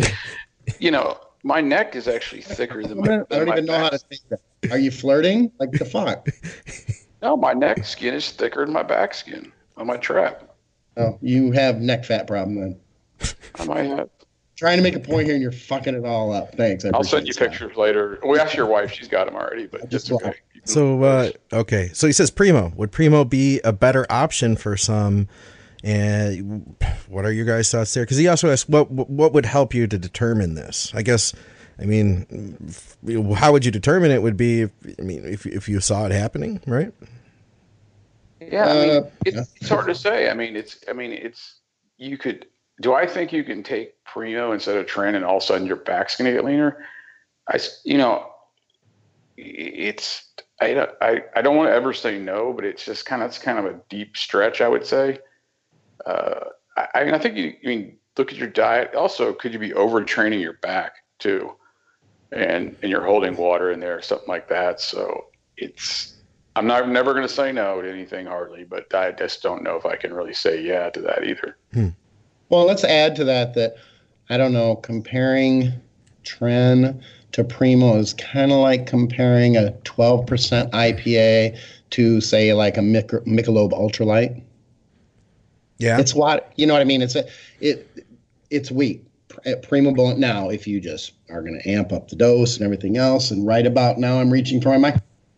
my neck is actually thicker than my I don't even know how to say that. Are you flirting? Like the fuck? No, my neck skin is thicker than my back skin on my trap. Oh, you have neck fat problem then. I might have. Trying to make a point here and you're fucking it all up. Thanks. I'll send you pictures later. We asked your wife; she's got them already, but it's okay. So okay, so he says Primo. Would Primo be a better option for some? And what are your guys' thoughts there? Because he also asked what would help you to determine this. I guess, I mean, how would you determine it? Would be, if you saw it happening, right? Yeah, I mean, it's hard to say. You could. Do I think you can take Primo instead of Tren and all of a sudden your back's going to get leaner? I don't want to ever say no, but it's kind of a deep stretch, I would say. I think look at your diet. Also, could you be overtraining your back too? And you're holding water in there, something like that. So I'm never going to say no to anything hardly, but I just don't know if I can really say yeah to that either. Well, let's add to that I don't know, comparing Tren to Primo is kind of like comparing a 12% IPA to, say, like a Michelob Ultralight. Yeah. It's what, you know what I mean? It's weak. Primo, now, if you just are going to amp up the dose and everything else, and right about now I'm reaching for my mic.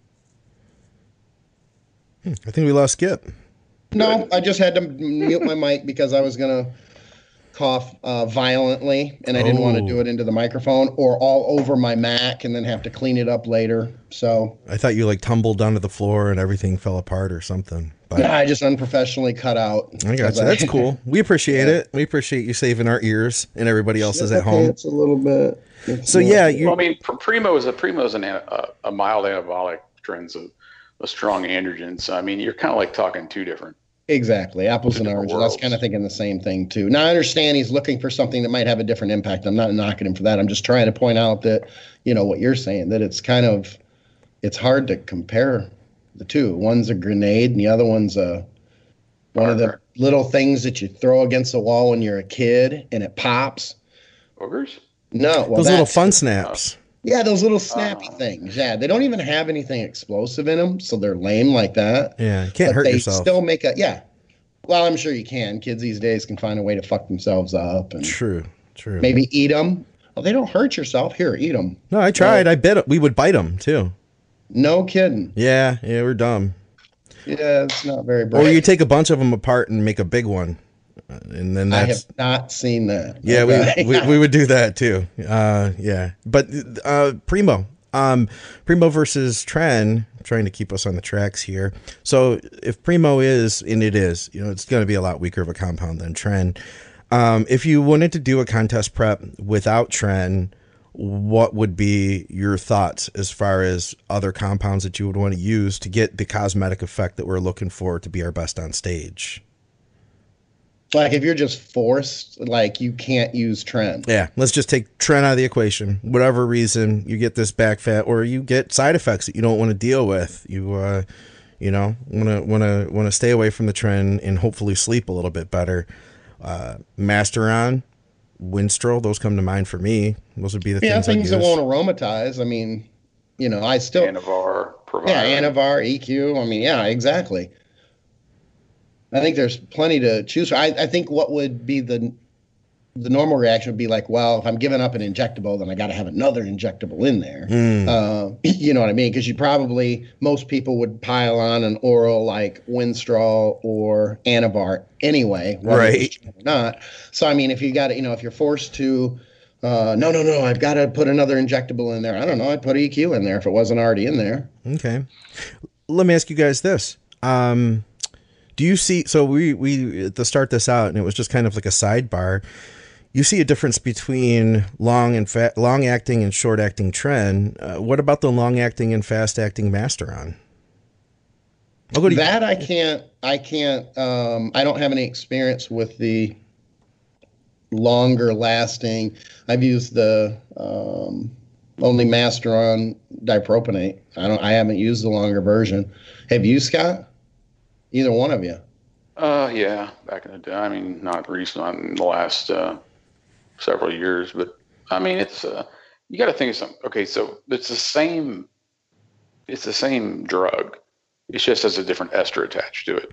I think we lost Skip. No, I just had to mute my mic because I was going to cough violently, and I didn't want to do it into the microphone or all over my Mac and then have to clean it up later. So I thought you tumbled onto the floor and everything fell apart or something. But I just unprofessionally cut out. I got you. That's cool. We appreciate it. We appreciate you saving our ears and everybody else's at home. It's a little bit. Primo is a mild anabolic, Tren's a strong androgen. So you're kind of like talking two different. Exactly. Apples and oranges. I was kind of thinking the same thing too. Now I understand he's looking for something that might have a different impact. I'm not knocking him for that. I'm just trying to point out that, what you're saying, that it's hard to compare the two. One's a grenade and the other one's one of the little things that you throw against the wall when you're a kid and it pops. Boogers? No. Well, those little fun snaps. Yeah, those little snappy things. Yeah, they don't even have anything explosive in them, so they're lame like that. Yeah, you can't hurt yourself. They still make well, I'm sure you can. Kids these days can find a way to fuck themselves up. And True. Maybe eat them. Well, they don't hurt yourself. Here, eat them. No, I tried. I bet we would bite them too. No kidding. Yeah, we're dumb. Yeah, it's not very bright. Or you take a bunch of them apart and make a big one. And then I have not seen that. Yeah, we would do that too. Yeah, but Primo versus Tren, trying to keep us on the tracks here. So if Primo is, and it is, it's going to be a lot weaker of a compound than Tren. If you wanted to do a contest prep without Tren, what would be your thoughts as far as other compounds that you would want to use to get the cosmetic effect that we're looking for to be our best on stage? Like if you're just forced, you can't use Tren. Yeah, let's just take Tren out of the equation. Whatever reason, you get this back fat, or you get side effects that you don't want to deal with. You, want to stay away from the Tren and hopefully sleep a little bit better. Masteron, Winstrol, those come to mind for me. Those would be the things that won't aromatize. I still Anavar, Provider. Yeah, Anavar, EQ. Yeah, exactly. I think there's plenty to choose from. I think what would be the normal reaction would be like, well, if I'm giving up an injectable, then I got to have another injectable in there. You know what I mean? Because most people would pile on an oral like Winstrol or Anavar anyway, right? Or not. So if you got to, if you're forced to, no, I've got to put another injectable in there. I don't know. I'd put EQ in there if it wasn't already in there. Okay. Let me ask you guys this. Do you see, so we to start this out, and it was just kind of like a sidebar, you see a difference between long-acting and short-acting Tren. What about the long-acting and fast-acting Masteron? That I can't, I don't have any experience with the longer-lasting. I've used the only Masteron dipropionate. I haven't used the longer version. Have you, Scott? Either one of you? Yeah, back in the day. Not recent, not in the last several years, but it's you got to think of something. Okay, so it's the same drug. It just has a different ester attached to it.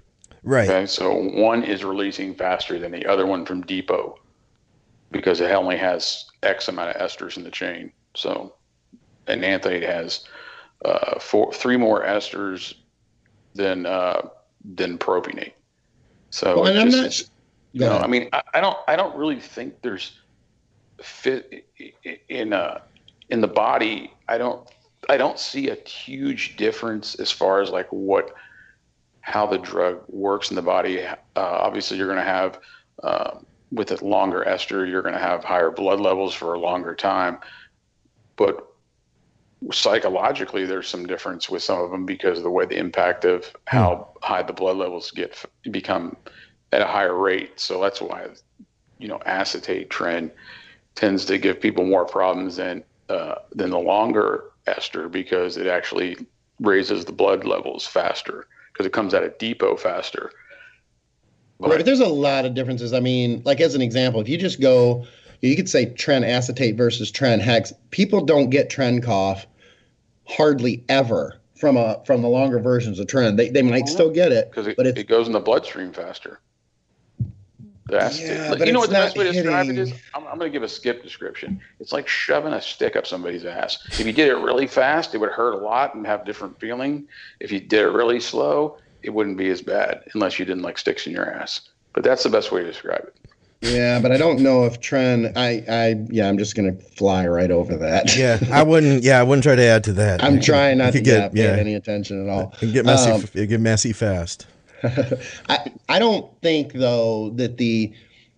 Right. Okay, so one is releasing faster than the other one from depot because it only has X amount of esters in the chain. So enanthanate has three more esters than propionate. So Well, and I'm not. you know, I mean, I don't really think there's fit in the body. I don't see a huge difference as far as like how the drug works in the body. Obviously, you're going to have with a longer ester, you're going to have higher blood levels for a longer time, but psychologically there's some difference with some of them because of the way the impact of how high the blood levels become at a higher rate. So that's why, you know, acetate trend tends to give people more problems than the longer ester, because it actually raises the blood levels faster because it comes out of depot faster. Right, but there's a lot of differences. I mean, like as an example, if you just go, you could say tren acetate versus tren hex. People don't get tren cough hardly ever from the longer versions of tren. They might still get it because but it goes in the bloodstream faster. But you know what the best way to describe it is? I'm going to give a skip description. It's like shoving a stick up somebody's ass. If you did it really fast, it would hurt a lot and have different feeling. If you did it really slow, it wouldn't be as bad unless you didn't like sticks in your ass. But that's the best way to describe it. Yeah, but I don't know if tren. I'm just going to fly right over that. Yeah, I wouldn't try to add to that. I'm trying not to get pay any attention at all. It get messy. It get messy fast. I don't think though that the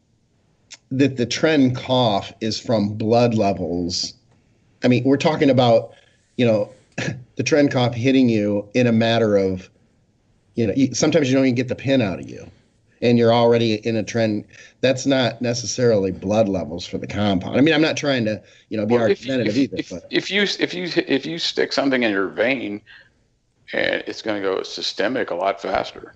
tren cough is from blood levels. I mean, we're talking about, you know, the tren cough hitting you in a matter of, you know, sometimes you don't even get the pin out of you, and you're already in a tren. That's not necessarily blood levels for the compound. I mean, I'm not trying to, you know, be argumentative either. But if you stick something in your vein, and it's going to go systemic a lot faster.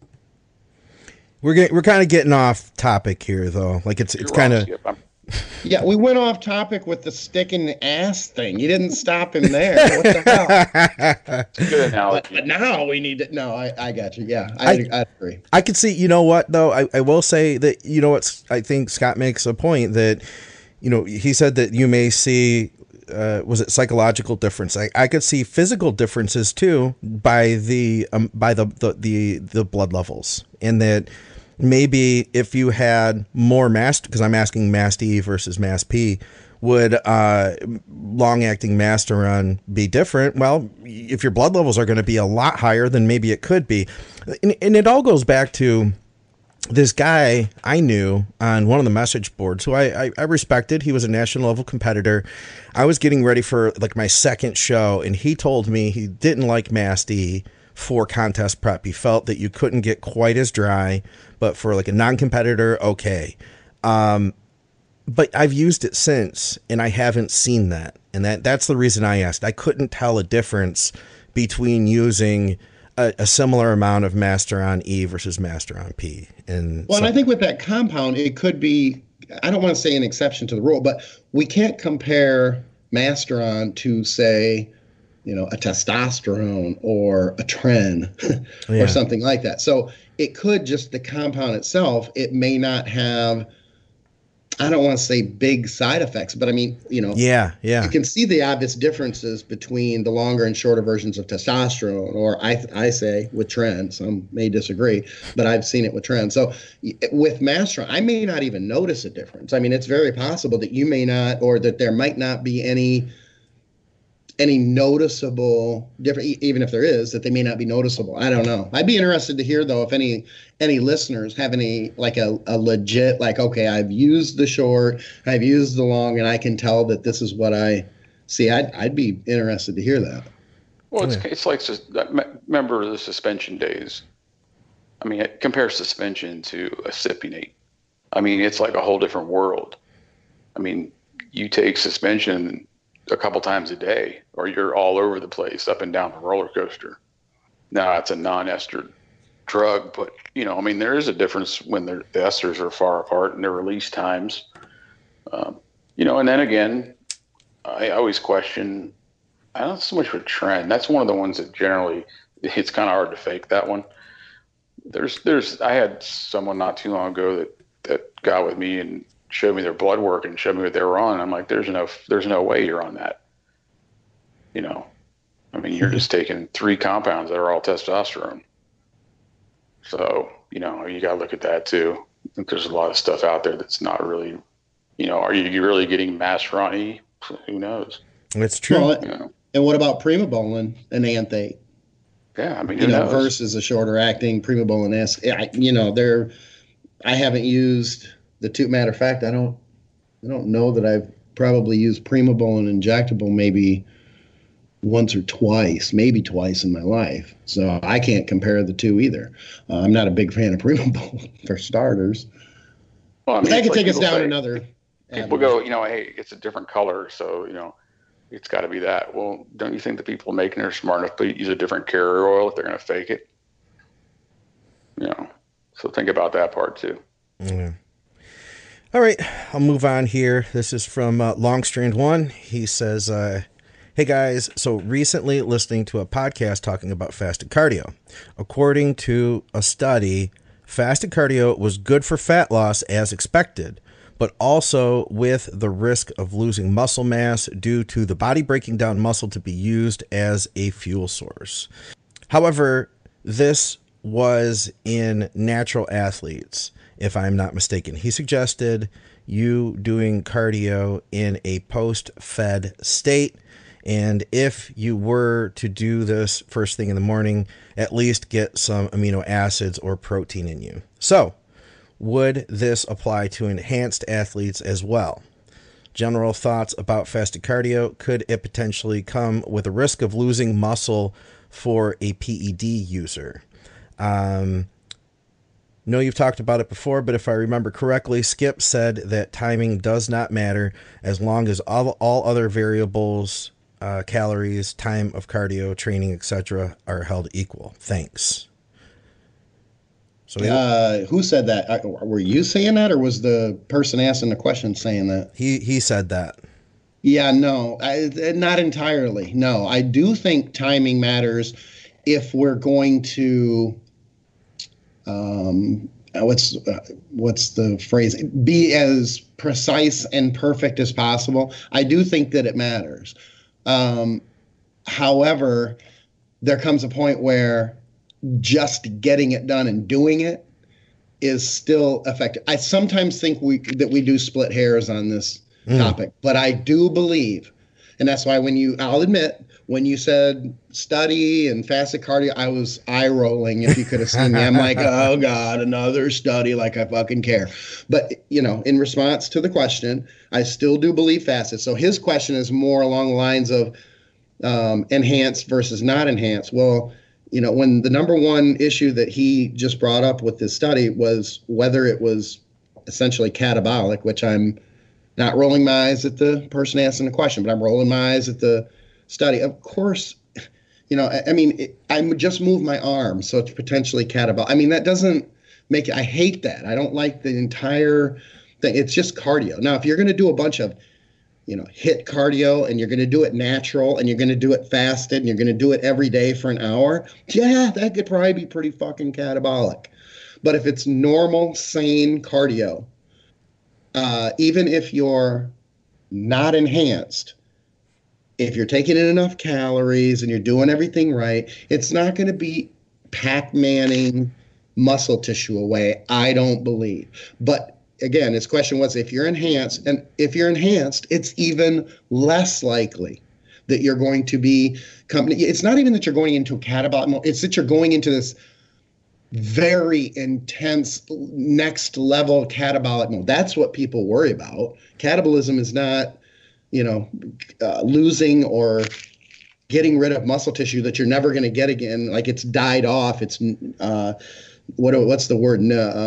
We're kind of getting off topic here, though. Like it's kind of. Yeah, we went off topic with the stick in the ass thing. You didn't stop him there. What the hell? Good analogy. But now we need to. No, I got you. Yeah, I agree. I could see. You know what though? I will say that, you know what, I think Scott makes a point that, you know, he said that you may see. Was it psychological difference? I could see physical differences too by the blood levels, and that maybe if you had more MAST, because I'm asking MAST E versus MAST P, would long-acting Masteron be different? Well, if your blood levels are going to be a lot higher, then maybe it could be, and it all goes back to this guy I knew on one of the message boards who I respected. He was a national level competitor. I was getting ready for like my second show, and he told me he didn't like MAST E for contest prep. He felt that you couldn't get quite as dry, but for like a non-competitor, okay. But I've used it since, and I haven't seen that. And that's the reason I asked. I couldn't tell a difference between using a similar amount of Masteron E versus Masteron P. And I think with that compound, it could be, I don't want to say an exception to the rule, but we can't compare Masteron to, say, you know, a testosterone or a tren or something like that. So it could just, the compound itself, it may not have, I don't want to say big side effects, but I mean, you know, you can see the obvious differences between the longer and shorter versions of testosterone, or I say with tren. Some may disagree, but I've seen it with tren. So with Masteron, I may not even notice a difference. I mean, it's very possible that you may not, or that there might not be any noticeable difference, even if there is, that they may not be noticeable. I don't know. I'd be interested to hear though if any listeners have any, like a legit, like, okay, I've used the short, I've used the long, and I can tell that this is what I see. I'd be interested to hear that. Well, it's like, remember the suspension days. I mean, compare suspension to a cypionate. I mean, it's like a whole different world. I mean, you take suspension a couple times a day, or you're all over the place up and down the roller coaster. Now, it's a non-ester drug, but, you know, I mean, there is a difference when the esters are far apart and their release times. You know, and then again, I always question, I don't so much with tren. That's one of the ones that generally, it's kind of hard to fake that one. I had someone not too long ago that got with me and showed me their blood work and showed me what they were on. I'm like, there's no way you're on that. You know, I mean, you're just taking 3 compounds that are all testosterone. So, you know, you got to look at that too. I think there's a lot of stuff out there that's not really, you know, are you really getting master E? Who knows? It's true. Well, You know? and what about primobolan and anthate? Yeah, I mean, You who know, knows? versus a shorter acting primobolan S. You know, I haven't used the two. Matter of fact, I don't know that I've probably used primobolan injectable maybe once or twice, maybe twice in my life. So I can't compare the two either. I'm not a big fan of primobolan for starters. Well, I But mean, that it's could like take us people down say- another. People avenue. go, you know, hey, it's a different color, so, you know, it's got to be that. Well, don't you think the people making it are smart enough to use a different carrier oil if they're going to fake it? You know, so think about that part too. Yeah. All right, I'll move on here. This is from Longstrand1. He says, hey guys, so recently listening to a podcast talking about fasted cardio. According to a study, fasted cardio was good for fat loss as expected, but also with the risk of losing muscle mass due to the body breaking down muscle to be used as a fuel source. However, this was in natural athletes, if I'm not mistaken. He suggested you doing cardio in a post-fed state, and if you were to do this first thing in the morning, at least get some amino acids or protein in you. So, would this apply to enhanced athletes as well? General thoughts about fasted cardio. Could it potentially come with a risk of losing muscle for a PED user? Know you've talked about it before, but if I remember correctly, Skip said that timing does not matter as long as all other variables, calories, time of cardio, training, etc., are held equal. Thanks. So Who said that? Were you saying that, or was the person asking the question saying that? he said that. Yeah, no, not entirely. No, I do think timing matters if we're going to, what's the phrase? Be as precise and perfect as possible. I do think that it matters. However, there comes a point where just getting it done and doing it is still effective. I sometimes think that we do split hairs on this topic, but I do believe, and that's why I'll admit, when you said study and fasted cardio, I was eye rolling. If you could have seen me, I'm like, oh God, another study, like I fucking care. But, you know, in response to the question, I still do believe fasted. So his question is more along the lines of enhanced versus not enhanced. Well, you know, when the number one issue that he just brought up with this study was whether it was essentially catabolic, which I'm not rolling my eyes at the person asking the question, but I'm rolling my eyes at the study. Of course, you know, I mean, I just move my arm, so it's potentially catabolic. I mean, that doesn't make it, I hate that. I don't like the entire thing. It's just cardio. Now, if you're going to do a bunch of, you know, hit cardio and you're going to do it natural and you're going to do it fasted and you're going to do it every day for an hour, yeah, that could probably be pretty fucking catabolic. But if it's normal, sane cardio, even if you're not enhanced, if you're taking in enough calories and you're doing everything right, it's not going to be Pac-Manning muscle tissue away, I don't believe. But again, his question was, if you're enhanced, and if you're enhanced, it's even less likely that you're going to be it's not even that you're going into a catabolic mode, it's that you're going into this very intense next level catabolic mode. That's what people worry about. Catabolism is not, you know, losing or getting rid of muscle tissue that you're never going to get again. Like it's died off. It's what's the word?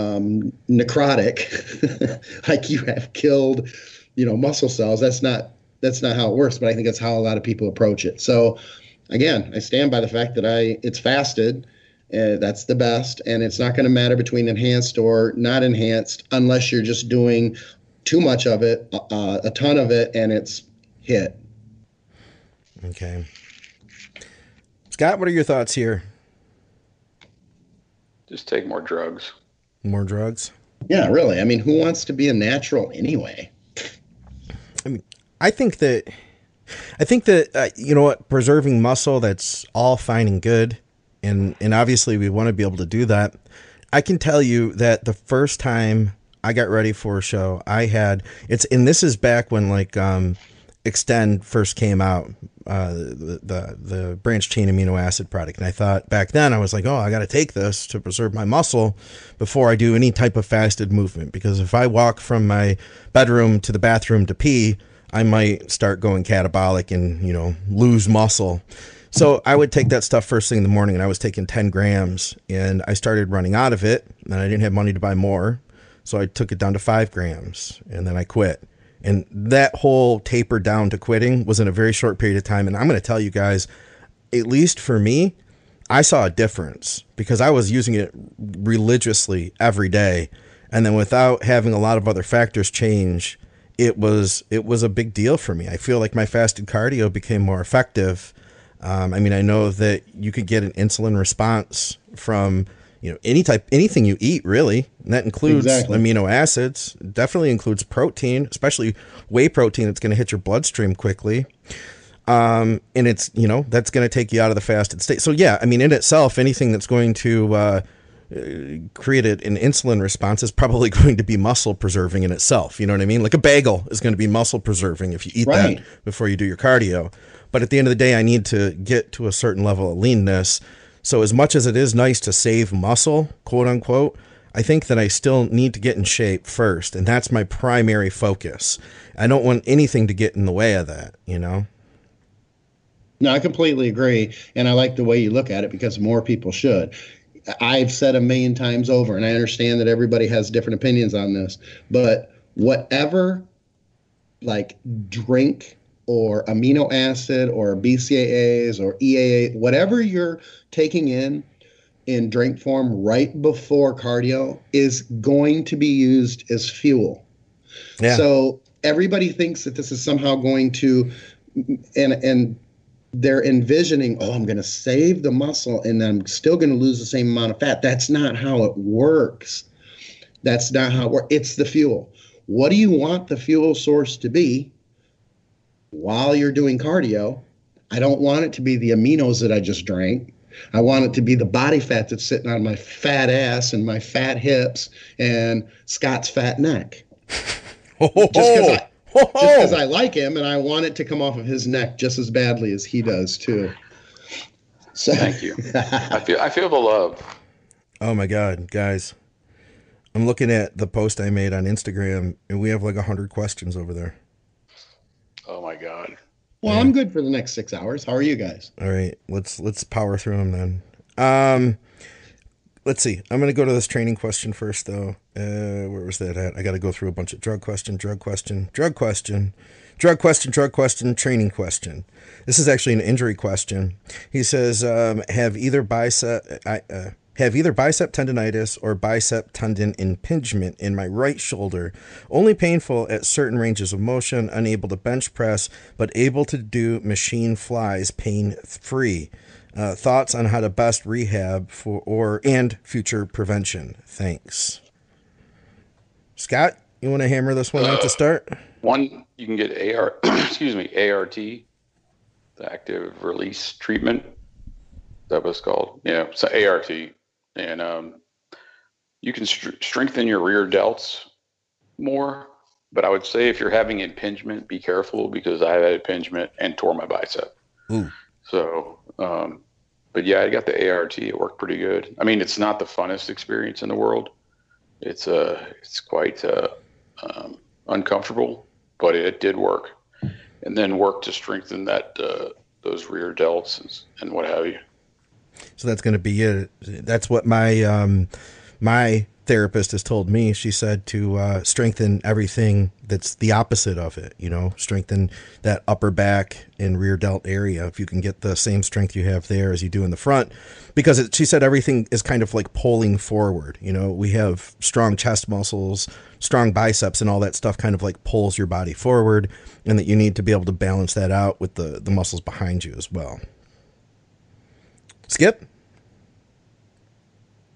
Necrotic. Like you have killed, you know, muscle cells. That's not how it works. But I think that's how a lot of people approach it. So again, I stand by the fact that it's fasted. That's the best, and it's not going to matter between enhanced or not enhanced unless you're just doing too much of it, a ton of it, and it's hit. Okay. Scott, what are your thoughts here? Just take more drugs. More drugs? Yeah, really. I mean, who wants to be a natural anyway? I mean, I think that you know what, preserving muscle, that's all fine and good, and obviously we want to be able to do that. I can tell you that the first time I got ready for a show, and this is back when like Extend first came out, the branched chain amino acid product, and I thought back then, I was like, oh, I got to take this to preserve my muscle before I do any type of fasted movement, because if I walk from my bedroom to the bathroom to pee, I might start going catabolic and, you know, lose muscle. So I would take that stuff first thing in the morning, and I was taking 10 grams, and I started running out of it, and I didn't have money to buy more. So I took it down to 5 grams, and then I quit. And that whole taper down to quitting was in a very short period of time. And I'm going to tell you guys, at least for me, I saw a difference because I was using it religiously every day. And then without having a lot of other factors change, it was a big deal for me. I feel like my fasted cardio became more effective. I mean, I know that you could get an insulin response from, you know, anything you eat, really. And that includes amino acids. It definitely includes protein, especially whey protein. It's going to hit your bloodstream quickly. And it's, you know, that's going to take you out of the fasted state. So yeah, I mean, in itself, anything that's going to create an insulin response is probably going to be muscle preserving in itself. You know what I mean? Like a bagel is going to be muscle preserving if you eat that before you do your cardio. But at the end of the day, I need to get to a certain level of leanness. So as much as it is nice to save muscle, quote unquote, I think that I still need to get in shape first. And that's my primary focus. I don't want anything to get in the way of that, you know? No, I completely agree. And I like the way you look at it because more people should. I've said a million times over, and I understand that everybody has different opinions on this, but whatever like drink or amino acid or BCAAs or EAA, whatever you're taking in drink form right before cardio is going to be used as fuel. Yeah. So everybody thinks that this is somehow going to, and they're envisioning, oh, I'm going to save the muscle and I'm still going to lose the same amount of fat. That's not how it works. That's not how it works. It's the fuel. What do you want the fuel source to be while you're doing cardio? I don't want it to be the aminos that I just drank. I want it to be the body fat that's sitting on my fat ass and my fat hips and Scott's fat neck. Just because I like him and I want it to come off of his neck just as badly as he does too. So thank you. I feel the love. Oh my God, guys. I'm looking at the post I made on Instagram and we have like 100 questions over there. Oh my God. Well, I'm good for the next 6 hours. How are you guys? All right, let's power through them then. Let's see. I'm going to go to this training question first, though. Where was that at? I got to go through a bunch of drug question, training question. This is actually an injury question. He says, have either bicep tendonitis or bicep tendon impingement in my right shoulder. Only painful at certain ranges of motion, unable to bench press, but able to do machine flies pain-free. Thoughts on how to best rehab and future prevention. Thanks. Scott, you want to hammer this one out to start? One, you can get ART, the active release treatment. That was called. Yeah, it's ART. And you can strengthen your rear delts more. But I would say if you're having impingement, be careful because I had impingement and tore my bicep. Ooh. So, but yeah, I got the ART. It worked pretty good. I mean, it's not the funnest experience in the world. It's quite uncomfortable, but it did work. And then work to strengthen that those rear delts and what have you. So that's going to be it. That's what my my therapist has told me. She said to strengthen everything that's the opposite of it, you know, strengthen that upper back and rear delt area. If you can get the same strength you have there as you do in the front, because she said everything is kind of like pulling forward. You know, we have strong chest muscles, strong biceps, and all that stuff kind of like pulls your body forward, and that you need to be able to balance that out with the muscles behind you as well. Skip?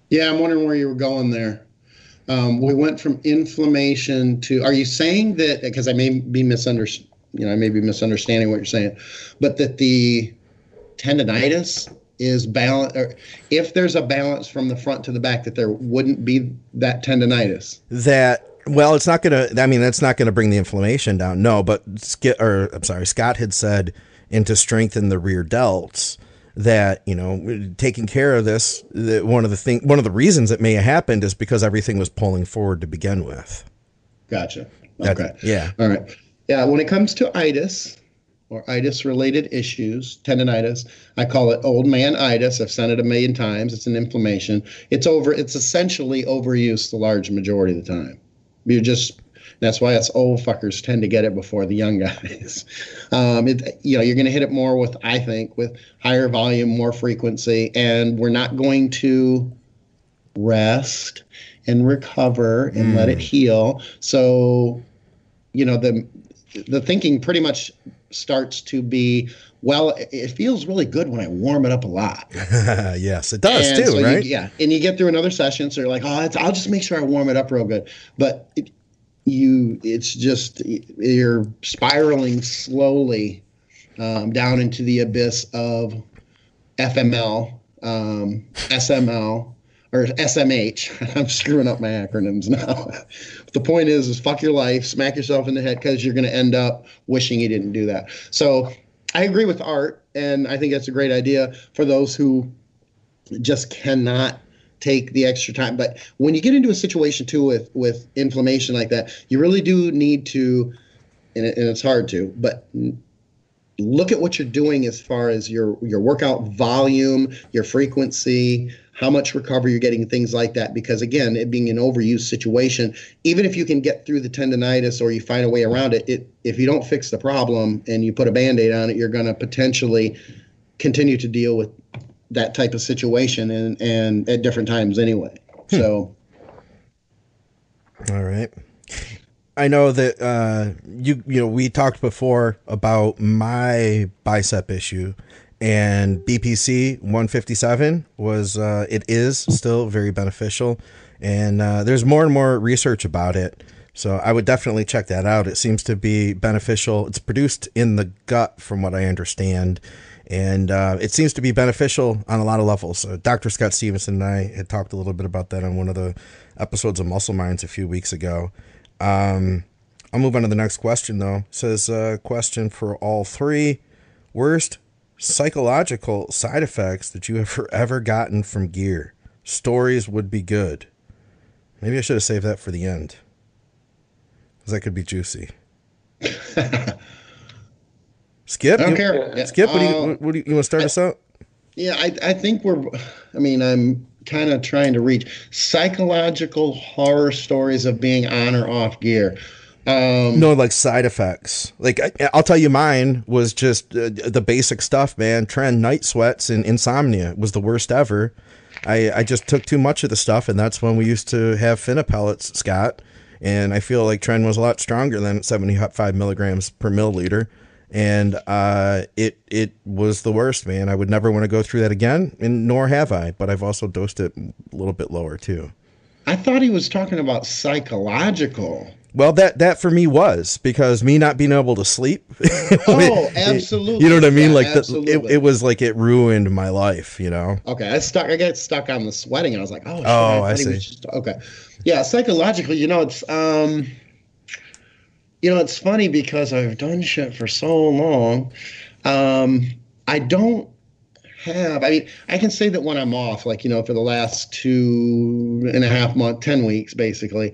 Yeah, I'm wondering where you were going there. We went from inflammation to. Are you saying that? Because I may be misunderstanding what you're saying, but that the tendonitis is balance, or if there's a balance from the front to the back, that there wouldn't be that tendonitis. Well, it's not gonna. I mean, that's not gonna bring the inflammation down. No, but Scott had said, and to strengthen the rear delts, that, you know, taking care of this, one of the reasons it may have happened is because everything was pulling forward to begin with. Gotcha. Okay. Yeah. All right. Yeah. When it comes to itis or itis related issues, tendonitis, I call it old man itis. I've said it a million times. It's an inflammation. It's essentially overuse the large majority of the time. That's why us old fuckers tend to get it before the young guys. You're going to hit it more with higher volume, more frequency, and we're not going to rest and recover and let it heal. So, the thinking pretty much starts to be, well, it feels really good when I warm it up a lot. Yes, it does too, so right? And you get through another session, so you're like, I'll just make sure I warm it up real good. But it's just you're spiraling slowly down into the abyss of FML, SML, or SMH. I'm screwing up my acronyms now. The point is fuck your life, smack yourself in the head, because you're going to end up wishing you didn't do that. So I agree with Art, and I think that's a great idea for those who just cannot take the extra time. But when you get into a situation too with inflammation like that, you really do need to, and it's hard to, but look at what you're doing as far as your workout volume, your frequency, how much recovery you're getting, things like that. Because again, it being an overuse situation, even if you can get through the tendonitis or you find a way around it, if you don't fix the problem and you put a Band-Aid on it, you're going to potentially continue to deal with that type of situation and at different times anyway. So. All right. I know that we talked before about my bicep issue, and BPC 157 it is still very beneficial, and there's more and more research about it. So I would definitely check that out. It seems to be beneficial. It's produced in the gut, from what I understand. And it seems to be beneficial on a lot of levels. Dr. Scott Stevenson and I had talked a little bit about that on one of the episodes of Muscle Minds a few weeks ago. I'll move on to the next question, though. It says, question for all three. Worst psychological side effects that you have ever gotten from gear? Stories would be good. Maybe I should have saved that for the end, because that could be juicy. Skip? I don't care. Skip, what do you want to start us out? Yeah, I think I'm kind of trying to reach psychological horror stories of being on or off gear. No, like side effects. Like I'll tell you, mine was just the basic stuff, man. Trend, night sweats, and insomnia was the worst ever. I just took too much of the stuff, and that's when we used to have Finna pellets, Scott. And I feel like Trend was a lot stronger than 75 milligrams per milliliter. And it was the worst, man. I would never want to go through that again, and nor have I. But I've also dosed it a little bit lower too. I thought he was talking about psychological. Well, that for me was because me not being able to sleep. Oh, absolutely. You know what I mean? Yeah, like it was like it ruined my life. You know. Okay, I got stuck on the sweating, and I was like, oh, shit, I see. Okay, yeah, psychologically, it's it's funny because I've done shit for so long. I don't have. I mean, I can say that when I'm off, like for the last 2.5 months, 10 weeks, basically.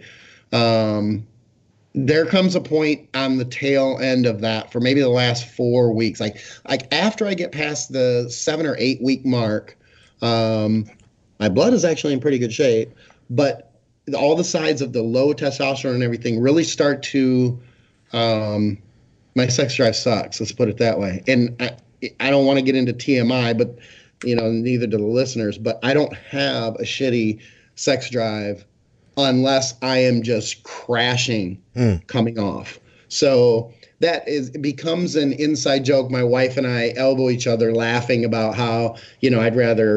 There comes a point on the tail end of that for maybe the last 4 weeks. Like after I get past the 7 or 8 week mark, my blood is actually in pretty good shape, but all the sides of the low testosterone and everything really start to, my sex drive sucks. Let's put it that way. And I don't want to get into TMI, but neither do the listeners, but I don't have a shitty sex drive unless I am just crashing coming off. So it becomes an inside joke. My wife and I elbow each other laughing about how, I'd rather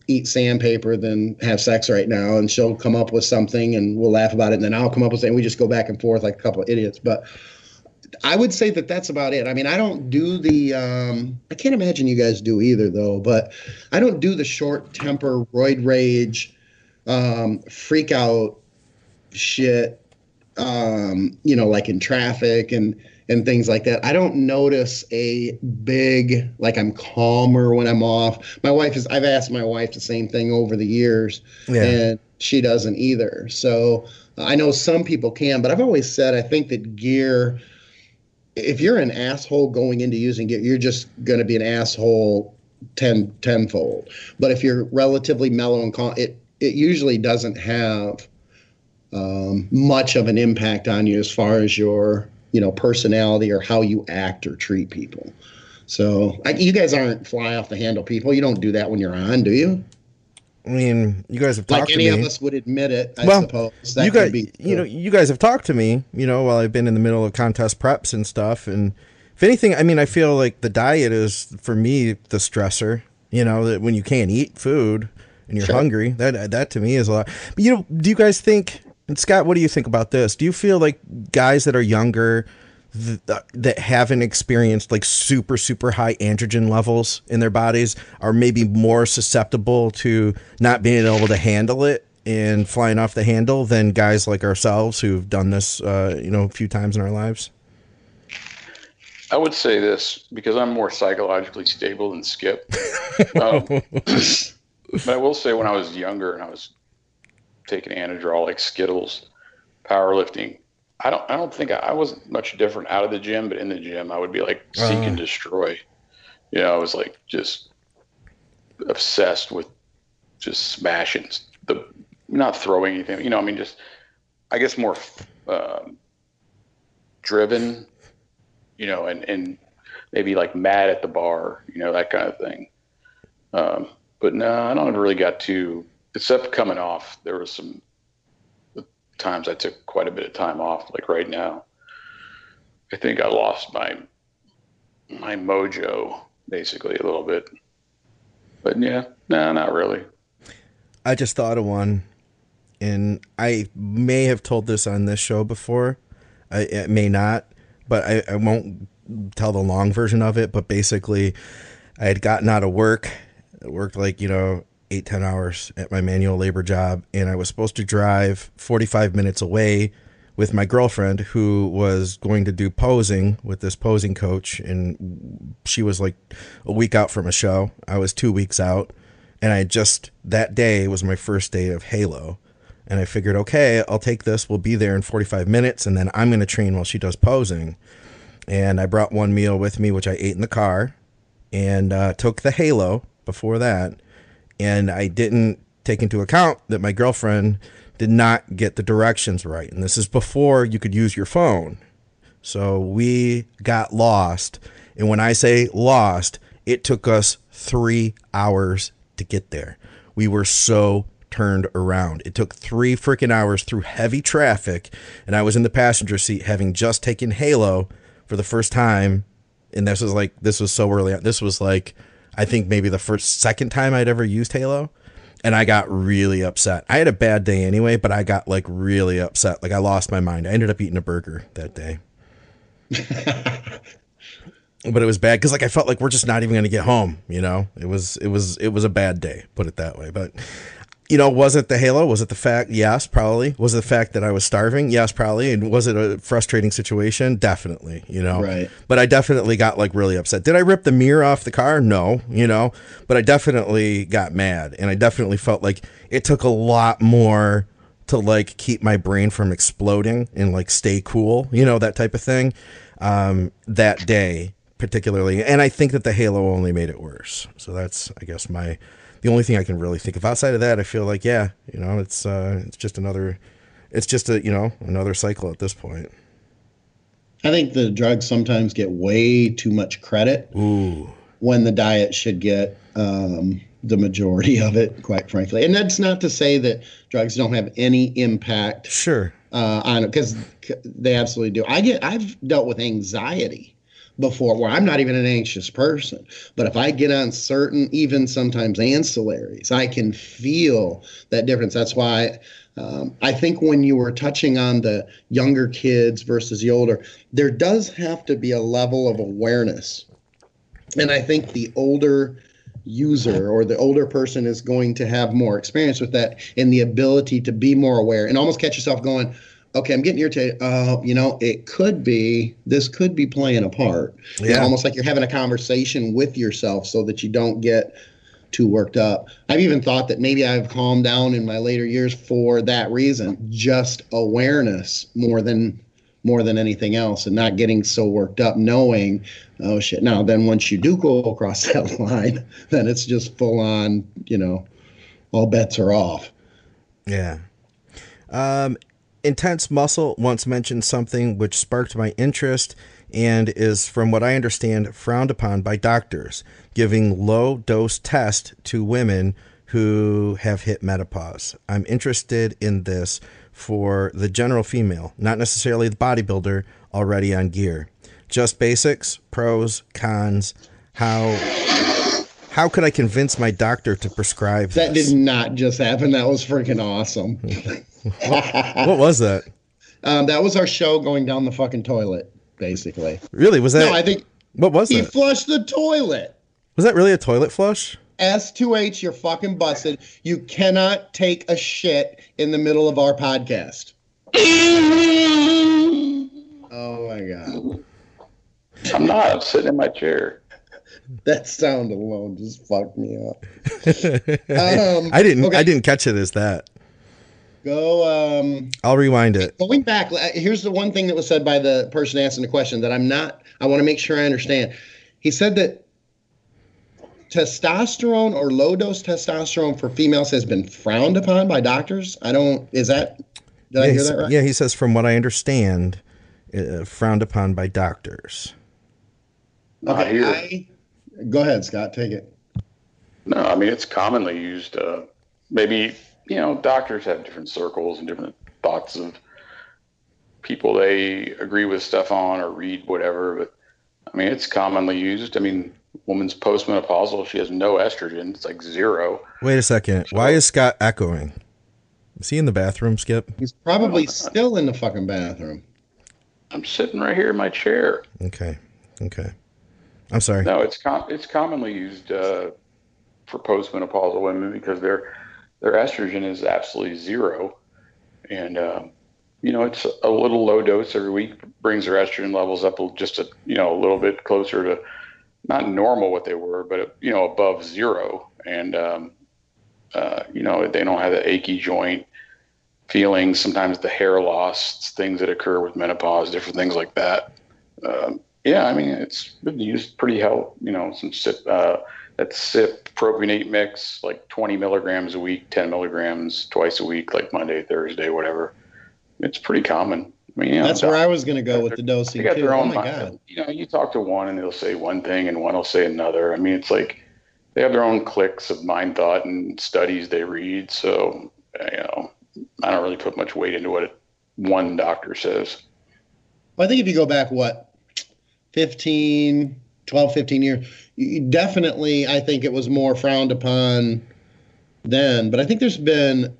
eat sandpaper than have sex right now. And she'll come up with something and we'll laugh about it. And then I'll come up with something. We just go back and forth like a couple of idiots. But I would say that that's about it. I mean, I don't do the, I can't imagine you guys do either though, but I don't do the short temper, roid rage, freak out shit, like in traffic and things like that. I don't notice a big, like I'm calmer when I'm off. I've asked my wife the same thing over the years and she doesn't either. So I know some people can, but I've always said, I think that gear, if you're an asshole going into using gear, you're just going to be an asshole tenfold. But if you're relatively mellow and calm, it usually doesn't have much of an impact on you as far as your personality or how you act or treat people. So you guys aren't fly off the handle people. You don't do that when you're on, do you? I mean, you guys have talked to me. Like any of us would admit it, I suppose. You guys have talked to me, while I've been in the middle of contest preps and stuff. And if anything, I mean, I feel like the diet is, for me, the stressor, that when you can't eat food and you're hungry, that to me is a lot. But, do you guys think, and Scott, what do you think about this? Do you feel like guys that are younger that haven't experienced like super, super high androgen levels in their bodies are maybe more susceptible to not being able to handle it and flying off the handle than guys like ourselves who've done this, a few times in our lives? I would say this because I'm more psychologically stable than Skip. But I will say when I was younger and I was taking Anadrol like Skittles, powerlifting, I don't think I wasn't much different out of the gym, but in the gym I would be like seek and destroy. I was like just obsessed with just smashing not throwing anything. Just I guess more driven, and maybe like mad at the bar, that kind of thing. But no, I don't ever really got to, except coming off. There was some times I took quite a bit of time off, like right now. I think I lost my mojo basically a little bit. But yeah, no, not really. I just thought of one, and I may have told this on this show before. I may not, but I won't tell the long version of it. But basically, I had gotten out of work. I worked like, 8-10 hours at my manual labor job, and I was supposed to drive 45 minutes away with my girlfriend who was going to do posing with this posing coach, and she was like a week out from a show. I was 2 weeks out, and that day was my first day of Halo, and I figured, okay, I'll take this, we'll be there in 45 minutes, and then I'm going to train while she does posing. And I brought one meal with me, which I ate in the car, and took the Halo before that. And I didn't take into account that my girlfriend did not get the directions right. And this is before you could use your phone. So we got lost. And when I say lost, it took us 3 hours to get there. We were so turned around. It took 3 freaking hours through heavy traffic. And I was in the passenger seat having just taken Halo for the first time. And this was so early on. This was like, I think maybe the second time I'd ever used Halo, and I got really upset. I had a bad day anyway, but I got like really upset. Like I lost my mind. I ended up eating a burger that day. But it was bad because I felt like we're just not even going to get home. It was a bad day, put it that way. But was it the Halo? Was it the fact? Yes, probably. Was it the fact that I was starving? Yes, probably. And was it a frustrating situation? Definitely, Right. But I definitely got like really upset. Did I rip the mirror off the car? No, but I definitely got mad, and I definitely felt like it took a lot more to like keep my brain from exploding and like stay cool, that type of thing. That day particularly. And I think that the Halo only made it worse. So that's, I guess, the only thing I can really think of. Outside of that, I feel like, it's just another cycle at this point. I think the drugs sometimes get way too much credit. Ooh. When the diet should get the majority of it, quite frankly. And that's not to say that drugs don't have any impact. Sure. On it, because they absolutely do. I've dealt with anxiety before, where I'm not even an anxious person, but if I get on certain, even sometimes ancillaries, I can feel that difference. That's why I think when you were touching on the younger kids versus the older, there does have to be a level of awareness. And I think the older user or the older person is going to have more experience with that and the ability to be more aware and almost catch yourself going, okay, I'm getting irritated. This could be playing a part. Yeah. You know, almost like you're having a conversation with yourself so that you don't get too worked up. I've even thought that maybe I've calmed down in my later years for that reason, just awareness more than anything else, and not getting so worked up knowing, oh shit. Now then once you do go across that line, then it's just full on, all bets are off. Yeah. Intense Muscle once mentioned something which sparked my interest and is, from what I understand, frowned upon by doctors, giving low-dose test to women who have hit menopause. I'm interested in this for the general female, not necessarily the bodybuilder already on gear. Just basics, pros, cons. How could I convince my doctor to prescribe this? That did not just happen. That was freaking awesome. What was that? That was our show going down the fucking toilet, basically. Really? Was that? No, I think. What was he that? flushed the toilet. Was that really a toilet flush? S2H, you're fucking busted. You cannot take a shit in the middle of our podcast. Oh my God. I'm not. I'm sitting in my chair. That sound alone just fucked me up. I didn't catch it as that. Go. I'll rewind it. Going back, here's the one thing that was said by the person asking the question that I want to make sure I understand. He said that testosterone or low dose testosterone for females has been frowned upon by doctors. Did I hear that right? Yeah, he says, from what I understand, frowned upon by doctors. Okay, go ahead, Scott. Take it. No, I mean, it's commonly used. Maybe, doctors have different circles and different thoughts of people they agree with stuff on or read whatever. But, I mean, it's commonly used. I mean, woman's postmenopausal, she has no estrogen. It's like 0. Wait a second. Why is Scott echoing? Is he in the bathroom, Skip? He's probably still in the fucking bathroom. I'm sitting right here in my chair. Okay. I'm sorry. No, it's commonly used for postmenopausal women because their estrogen is absolutely 0, and it's a little low dose every week brings their estrogen levels up just a little bit closer to not normal what they were, but above 0, and they don't have the achy joint feelings. Sometimes the hair loss, things that occur with menopause, different things like that. Yeah, I mean, it's been used pretty some SIP, that SIP propionate mix, like 20 milligrams a week, 10 milligrams twice a week, like Monday, Thursday, whatever. It's pretty common. I mean, that's where I was going to go with the dosing they got too. Their own oh my God. You talk to one and they'll say one thing and one will say another. I mean, it's like they have their own cliques of mind thought and studies they read. So, I don't really put much weight into what one doctor says. Well, I think if you go back, 12, 15 years, definitely I think it was more frowned upon then. But I think there's been,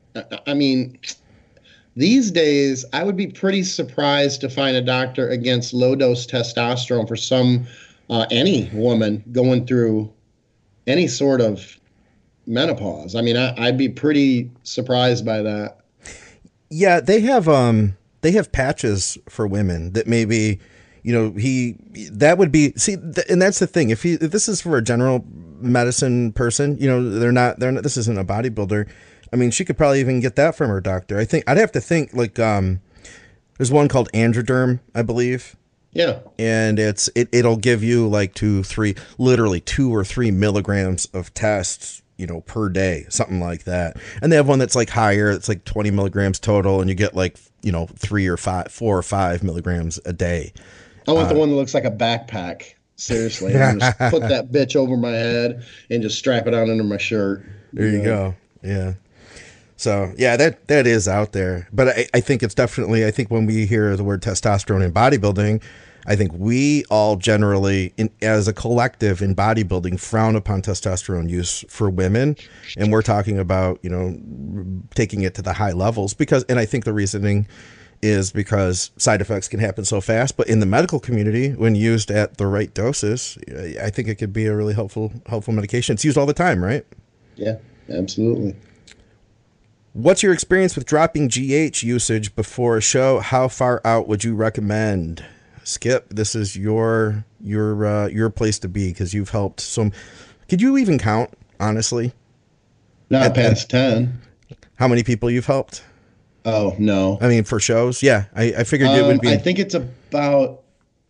these days, I would be pretty surprised to find a doctor against low-dose testosterone for any woman going through any sort of menopause. I mean, I'd be pretty surprised by that. Yeah, they have patches for women that maybe, that would be, and that's the thing. If this is for a general medicine person, they're not, this isn't a bodybuilder. I mean, she could probably even get that from her doctor. I think I'd have to think like, there's one called Androderm, I believe. Yeah. And it'll give you like 2 or 3 milligrams of tests, per day, something like that. And they have one that's like higher. It's like 20 milligrams total. And you get like, 4 or 5 milligrams a day. I want the one that looks like a backpack. Seriously. I'm just put that bitch over my head and just strap it on under my shirt. There you go. Yeah. So yeah, that is out there, but I think it's definitely, I think when we hear the word testosterone in bodybuilding, I think we all generally, as a collective in bodybuilding, frown upon testosterone use for women. And we're talking about, taking it to the high levels and I think the reasoning is because side effects can happen so fast. But in the medical community, when used at the right doses, I think it could be a really helpful medication. It's used all the time, right? Yeah, absolutely. What's your experience with dropping GH usage before a show? How far out would you recommend? Skip, this is your place to be because you've helped some. Could you even count, honestly? Not past 10. How many people you've helped? Oh, no. I mean, for shows? Yeah, I figured it would be. I think it's about,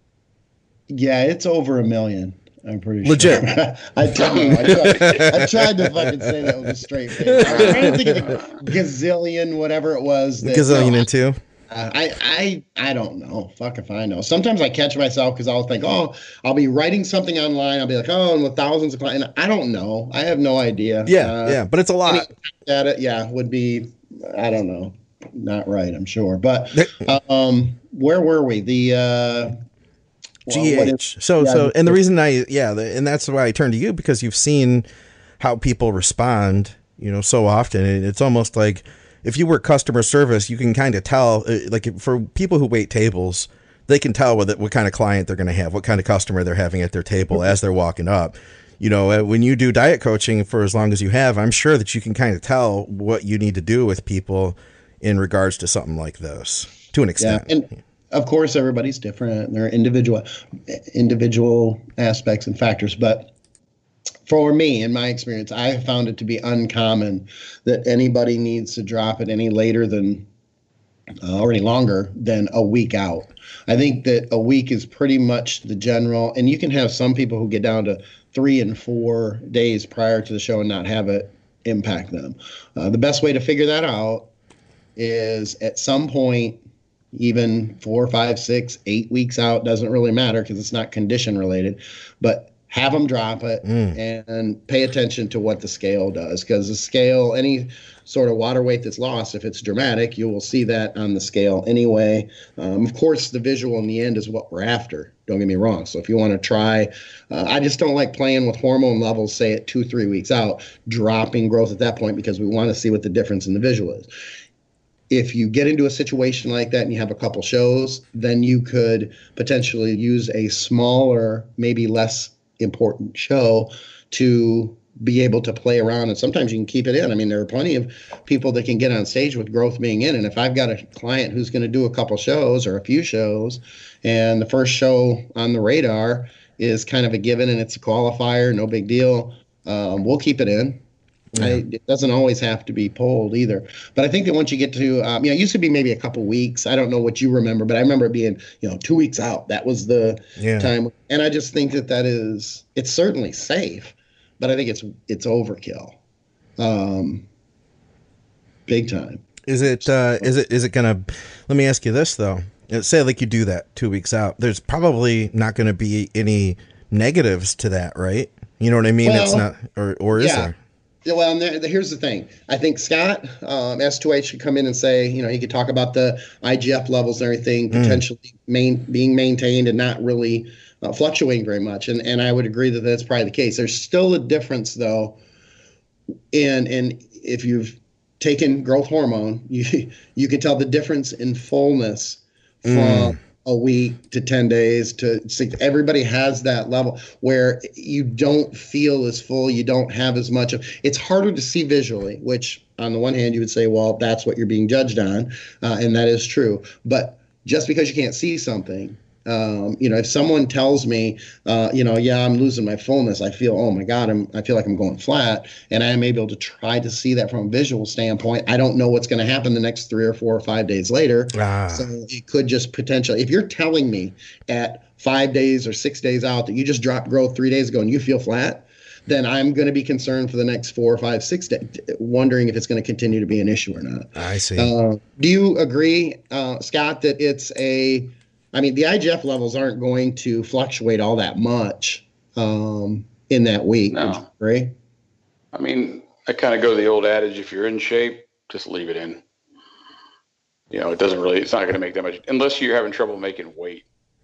it's over 1 million. I'm pretty legit. Sure. I tried to fucking say that with a straight face. I was trying to think of the gazillion, whatever it was. Gazillion and two? I don't know. Fuck if I know. Sometimes I catch myself because I'll think, I'll be writing something online. I'll be like, and with thousands of clients. And I don't know. I have no idea. Yeah, but it's a lot. At it, would be, I don't know. Not right, I'm sure. But where were we? The GH. And the reason and that's why I turned to you, because you've seen how people respond, so often. And it's almost like if you work customer service, you can kind of tell, like for people who wait tables, they can tell what kind of client they're going to have, what kind of customer they're having at their table as they're walking up. When you do diet coaching for as long as you have, I'm sure that you can kind of tell what you need to do with people in regards to something like this, to an extent. Yeah, and of course, everybody's different. There are individual aspects and factors. But for me, in my experience, I have found it to be uncommon that anybody needs to drop it any later than, or any longer than a week out. I think that a week is pretty much the general. And you can have some people who get down to 3 and 4 days prior to the show and not have it impact them. The best way to figure that out is at some point, even 4, 5, 6, 8 weeks out, doesn't really matter because it's not condition related, but have them drop it and pay attention to what the scale does, because the scale, any sort of water weight that's lost, if it's dramatic, you will see that on the scale anyway. Of course, the visual in the end is what we're after. Don't get me wrong. So if you want to try, I just don't like playing with hormone levels, say at 2, 3 weeks out, dropping growth at that point, because we want to see what the difference in the visual is. If you get into a situation like that and you have a couple shows, then you could potentially use a smaller, maybe less important show to be able to play around. And sometimes you can keep it in. I mean, there are plenty of people that can get on stage with growth being in. And if I've got a client who's going to do a couple shows or a few shows, and the first show on the radar is kind of a given and it's a qualifier, no big deal, we'll keep it in. Yeah. It doesn't always have to be pulled either. But I think that once you get to, it used to be maybe a couple weeks. I don't know what you remember, but I remember it being, 2 weeks out. That was the time. And I just think that it's certainly safe, but I think it's overkill. Big time. Is it going to, let me ask you this though. Say like you do that 2 weeks out, there's probably not going to be any negatives to that, right? You know what I mean? Well, it's not, or is there? Yeah, well, here's the thing. I think Scott, S2H, should come in and say, he could talk about the IGF levels and everything potentially being maintained and not really fluctuating very much. And I would agree that that's probably the case. There's still a difference, though, in if you've taken growth hormone, you can tell the difference in fullness from a week to 10 days to 6. Everybody has that level where you don't feel as full. You don't have as much of. It's harder to see visually, which on the one hand you would say, well, that's what you're being judged on, and that is true. But just because you can't see something, if someone tells me, I'm losing my fullness, I feel, oh my God, I feel like I'm going flat, and I am able to try to see that from a visual standpoint. I don't know what's going to happen the next 3 or 4 or 5 days later. So it could just potentially, if you're telling me at 5 days or 6 days out that you just dropped growth 3 days ago and you feel flat, then I'm going to be concerned for the next 4 or 5, 6 days, wondering if it's going to continue to be an issue or not. I see. Do you agree, Scott, that the IGF levels aren't going to fluctuate all that much in that week? No. Would you agree? I kind of go to the old adage, if you're in shape, just leave it in. It's not going to make that much, unless you're having trouble making weight.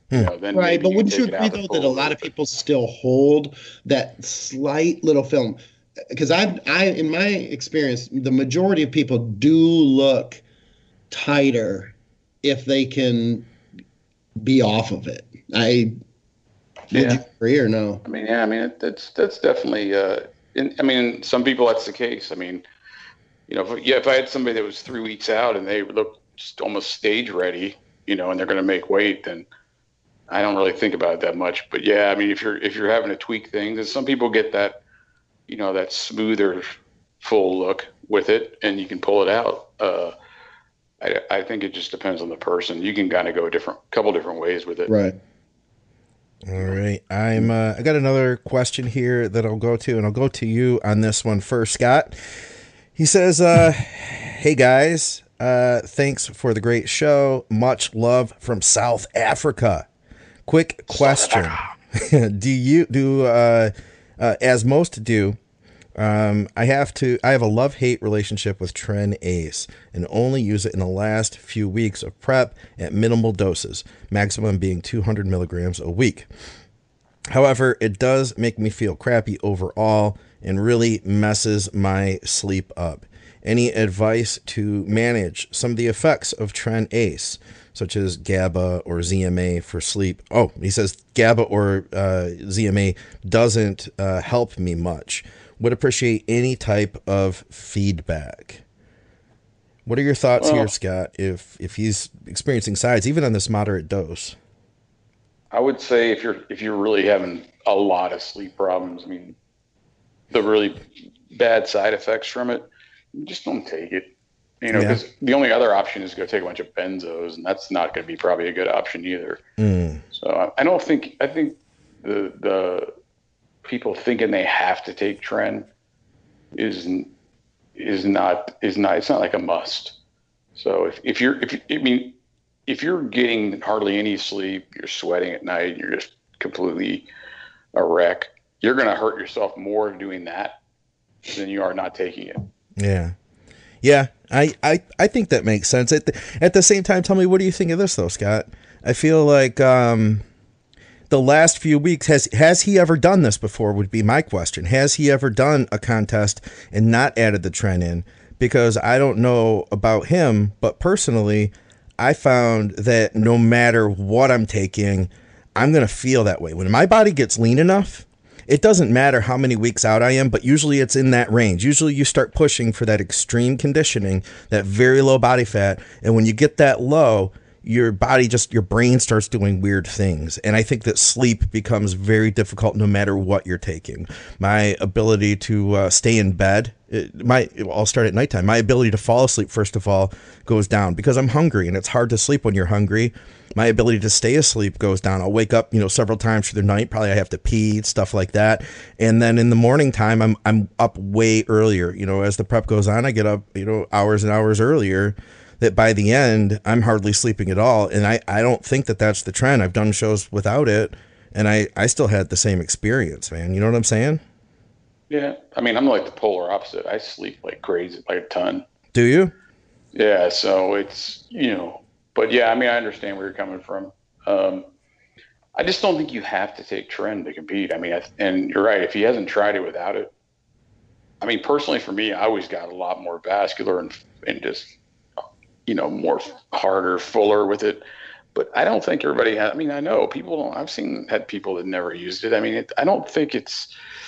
You know, then Right, maybe but you wouldn't you take it agree out though the that a full lot of bit. people still hold that slight little film? Because in my experience, the majority of people do look tighter if they can be off of it. Would you agree or no? I mean, yeah, I mean that's definitely. I mean, some people that's the case. I mean, you know, if I had somebody that was 3 weeks out and they looked just almost stage ready, you know, and they're going to make weight, then I don't really think about it that much. But yeah, I mean, if you're having to tweak things, and some people get that, you know, that smoother, full look with it, and you can pull it out. I think it just depends on the person. You can kind of go a couple different ways with it. Right. All right. I got another question here that I'll go to, and I'll go to you on this one first, Scott. He says, hey guys, thanks for the great show. Much love from South Africa. Quick question. As most do, I have a love-hate relationship with Tren Ace and only use it in the last few weeks of prep at minimal doses, maximum being 200 milligrams a week. However, it does make me feel crappy overall and really messes my sleep up. Any advice to manage some of the effects of Tren Ace, such as GABA or ZMA for sleep? Oh, he says GABA or ZMA doesn't help me much. Would appreciate any type of feedback. What are your thoughts here, Scott, if he's experiencing sides, even on this moderate dose? I would say if you're really having a lot of sleep problems, I mean, the really bad side effects from it, just don't take it. You know, because the only other option is go take a bunch of benzos, and that's not going to be probably a good option either. So I think the people thinking they have to take Tren is not it's not like a must. So if you're getting hardly any sleep, you're sweating at night, you're just completely a wreck, you're going to hurt yourself more doing that than you are not taking it. Yeah. I think that makes sense. At the same time, tell me, what do you think of this though, Scott? I feel like the last few weeks, has he ever done this before would be my question. Has he ever done a contest and not added the Tren in? Because I don't know about him, but personally, I found that no matter what I'm taking, I'm going to feel that way. When my body gets lean enough, it doesn't matter how many weeks out I am, but usually it's in that range. Usually you start pushing for that extreme conditioning, that very low body fat. And when you get that low, your brain starts doing weird things. And I think that sleep becomes very difficult no matter what you're taking. My ability to stay in bed, I'll start at nighttime. My ability to fall asleep, first of all, goes down because I'm hungry, and it's hard to sleep when you're hungry. My ability to stay asleep goes down. I'll wake up, several times through the night. Probably I have to pee, stuff like that. And then in the morning time, I'm up way earlier. As the prep goes on, I get up, hours and hours earlier. That by the end, I'm hardly sleeping at all. And I don't think that that's the trend. I've done shows without it, and I still had the same experience, man. You know what I'm saying? Yeah. I mean, I'm like the polar opposite. I sleep like crazy, like a ton. Do you? Yeah. So it's, but yeah, I mean, I understand where you're coming from. I just don't think you have to take Tren to compete. I mean, and you're right. If he hasn't tried it without it, I mean, personally for me, I always got a lot more vascular and just, more harder, fuller with it. But I don't think everybody has. I mean, I know people don't. I've had people that never used it. I mean, I don't think it's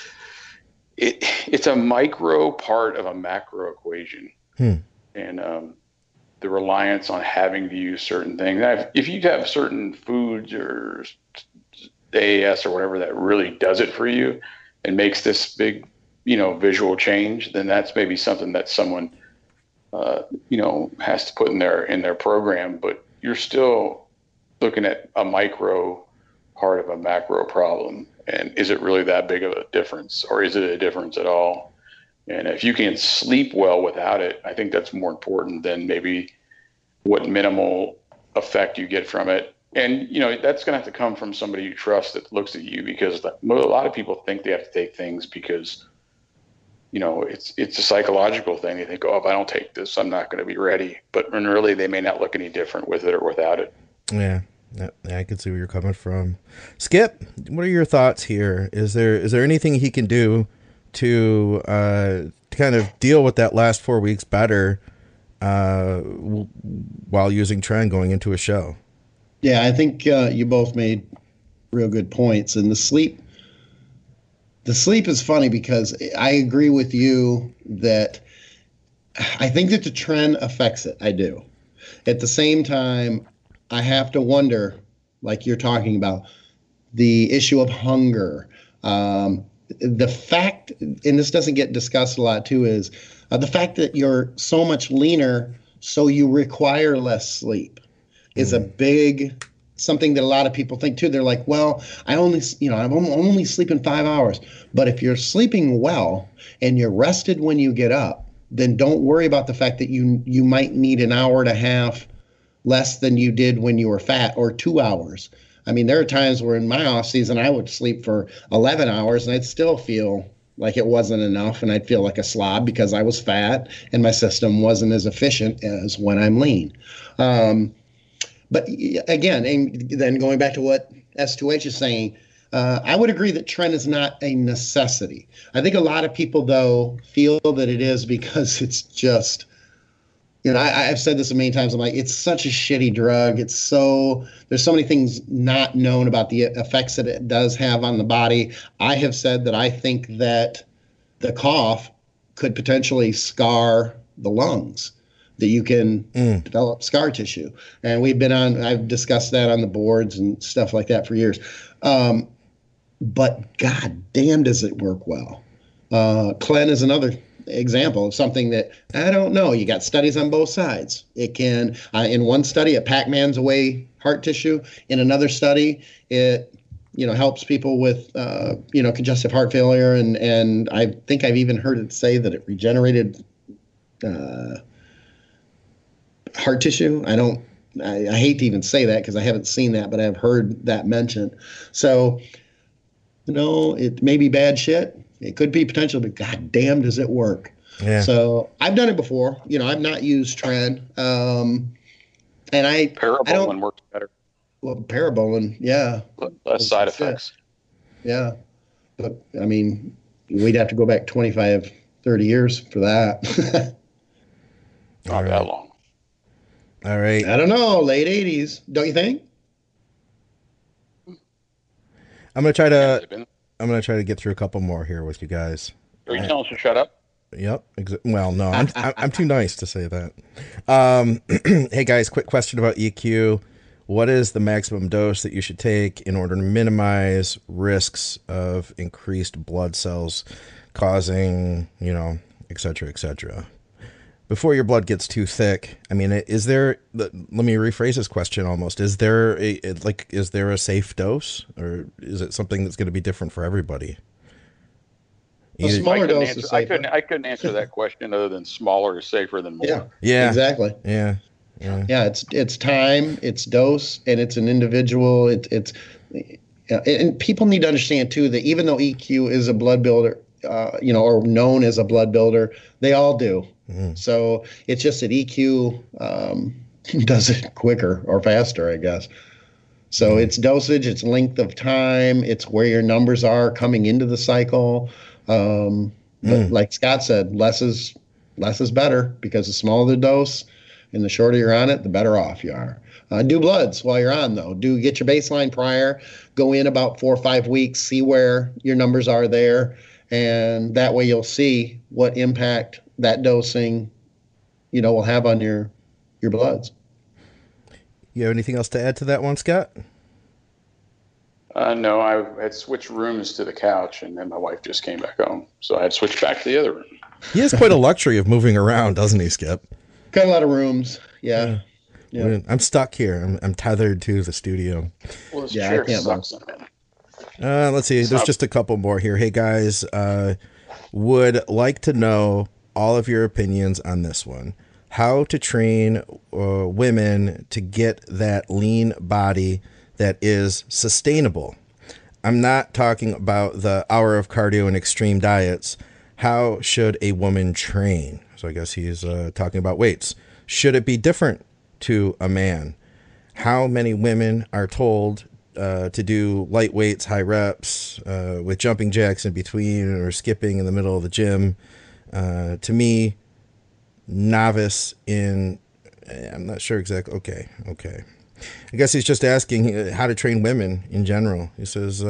a micro part of a macro equation. And the reliance on having to use certain things. If you have certain foods or AAS or whatever that really does it for you and makes this big, visual change, then that's maybe something that someone has to put in their program. But you're still looking at a micro part of a macro problem. And is it really that big of a difference, or is it a difference at all? And if you can sleep well without it, I think that's more important than maybe what minimal effect you get from it. And, that's going to have to come from somebody you trust that looks at you, because a lot of people think they have to take things because, it's a psychological thing. They think, if I don't take this, I'm not going to be ready. But really, they may not look any different with it or without it. Yeah. Yeah, I can see where you're coming from. Skip, what are your thoughts here? Is there anything he can do to kind of deal with that last 4 weeks better while using Tren going into a show? Yeah, I think you both made real good points. And the sleep is funny because I agree with you that I think that the Tren affects it. I do. At the same time, I have to wonder, like you're talking about, the issue of hunger. The fact, and this doesn't get discussed a lot too, is the fact that you're so much leaner, so you require less sleep, is a big something that a lot of people think too. They're like, well, I'm only sleeping 5 hours. But if you're sleeping well and you're rested when you get up, then don't worry about the fact that you might need an hour and a half less than you did when you were fat, or 2 hours. I mean, there are times where in my off season, I would sleep for 11 hours and I'd still feel like it wasn't enough. And I'd feel like a slob because I was fat and my system wasn't as efficient as when I'm lean. But again, and then going back to what S2H is saying, I would agree that Tren is not a necessity. I think a lot of people, though, feel that it is because it's just, I've said this a million times. I'm like, it's such a shitty drug. There's so many things not known about the effects that it does have on the body. I have said that I think that the cough could potentially scar the lungs, that you can develop scar tissue. And I've discussed that on the boards and stuff like that for years. But god damn, does it work well. Clen is another example of something that I don't know. You got studies on both sides. It can, in one study, it Pac-Mans away heart tissue. In another study, it helps people with congestive heart failure, and I think I've even heard it say that it regenerated heart tissue. I hate to even say that because I haven't seen that, but I've heard that mentioned. So, it may be bad shit. It could be potential, but god damn, does it work? Yeah. So I've done it before. I've not used Tren. Parabolin works better. Well, Parabolin, yeah. Less side effects. Yeah. But, I mean, we'd have to go back 25, 30 years for that. Not that long. All right. I don't know. Late 80s. Don't you think? I'm going to try to get through a couple more here with you guys. Are you telling us to shut up? Yep. Well, no, I'm too nice to say that. Hey guys, quick question about EQ. What is the maximum dose that you should take in order to minimize risks of increased blood cells causing, et cetera, et cetera? Before your blood gets too thick, I mean, let me rephrase this question almost. Is there a safe dose, or is it something that's going to be different for everybody? A smaller dose is safer. I couldn't answer that question other than smaller is safer than more. Yeah, exactly. Yeah. It's time, it's dose, and it's an individual. And people need to understand too that even though EQ is a blood builder, or known as a blood builder, they all do. So it's just that EQ does it quicker or faster, I guess. So it's dosage, it's length of time, it's where your numbers are coming into the cycle. But like Scott said, less is better, because the smaller the dose and the shorter you're on it, the better off you are. Do bloods while you're on, though. Get your baseline prior, go in about 4 or 5 weeks, see where your numbers are there, and that way you'll see what impact that dosing, will have on your bloods. You have anything else to add to that one, Scott? No, I had switched rooms to the couch, and then my wife just came back home, so I had switched back to the other room. He has quite a luxury of moving around, doesn't he, Skip? Got a lot of rooms. Yeah. I'm stuck here. I'm tethered to the studio. Well, this chair sucks. Let's see. There's just a couple more here. Hey, guys, would like to know all of your opinions on this one. How to train women to get that lean body that is sustainable. I'm not talking about the hour of cardio and extreme diets. How should a woman train? So I guess he's talking about weights. Should it be different to a man? how many women are told to do light weights, high reps, with jumping jacks in between or skipping in the middle of the gym. To me, novice in, I'm not sure exactly. Okay. I guess he's just asking how to train women in general. He says,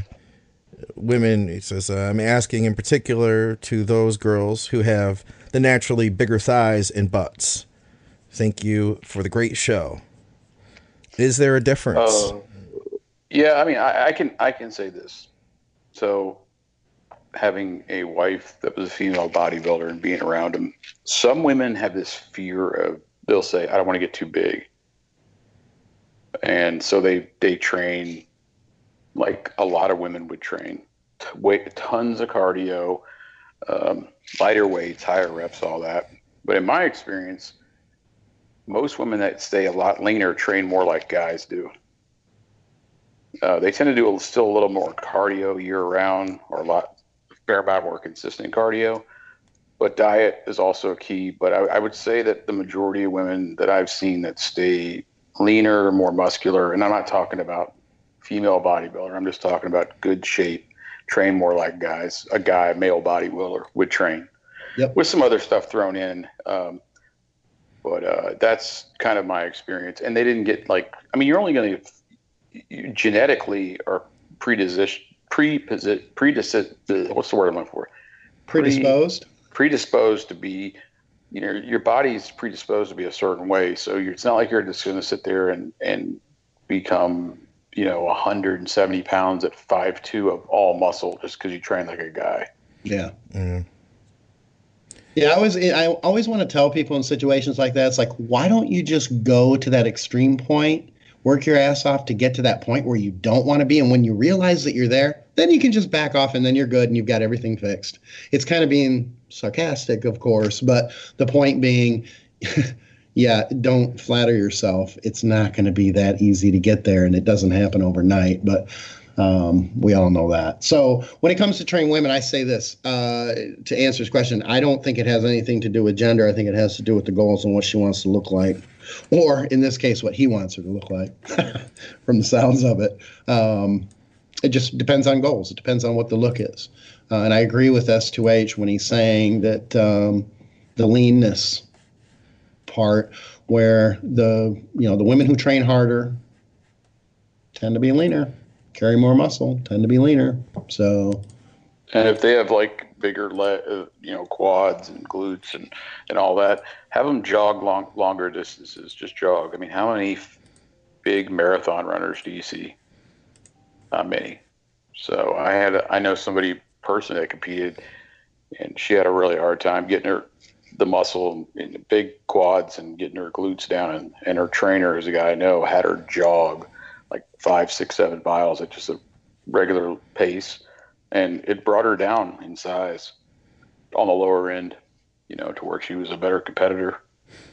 I'm asking in particular to those girls who have the naturally bigger thighs and butts. Thank you for the great show. Is there a difference? Yeah, I mean, I can say this. So, having a wife that was a female bodybuilder and being around them, some women have this fear of, they'll say, I don't want to get too big. And so they train like a lot of women would train. Tons of cardio, lighter weights, higher reps, all that. But in my experience, most women that stay a lot leaner train more like guys do. They tend to do still a little more cardio year round, or a fair amount more consistent cardio. But diet is also key. But I would say that the majority of women that I've seen that stay leaner, more muscular, and I'm not talking about female bodybuilder, I'm just talking about good shape, train more like guys. A male bodybuilder would train. Yep. With some other stuff thrown in. But that's kind of my experience. And they didn't get you're only going to genetically or predisposed. What's the word I'm looking for? Predisposed to be, your body's predisposed to be a certain way. So it's not like you're just going to sit there and become, 170 pounds at 5'2" of all muscle just because you train like a guy. Yeah. Mm. Yeah, I always want to tell people in situations like that, it's like, why don't you just go to that extreme point, work your ass off to get to that point where you don't want to be, and when you realize that you're there, then you can just back off and then you're good and you've got everything fixed. It's kind of being sarcastic, of course, but the point being, yeah, don't flatter yourself. It's not going to be that easy to get there, and it doesn't happen overnight, but we all know that. So when it comes to train women, I say this, to answer his question, I don't think it has anything to do with gender. I think it has to do with the goals and what she wants to look like, or in this case, what he wants her to look like from the sounds of it. It just depends on goals. It depends on what the look is. And I agree with S2H when he's saying that the leanness part, where the women who train harder tend to be leaner, carry more muscle, tend to be leaner. So, and if they have bigger quads and glutes and all that, have them jog longer distances. Just jog. I mean, how many big marathon runners do you see? Not many. So I know somebody personally that competed, and she had a really hard time getting the muscle in the big quads and getting her glutes down, and her trainer, is a guy I know, had her jog 5, 6, 7 miles at just a regular pace, and it brought her down in size on the lower end, to where she was a better competitor.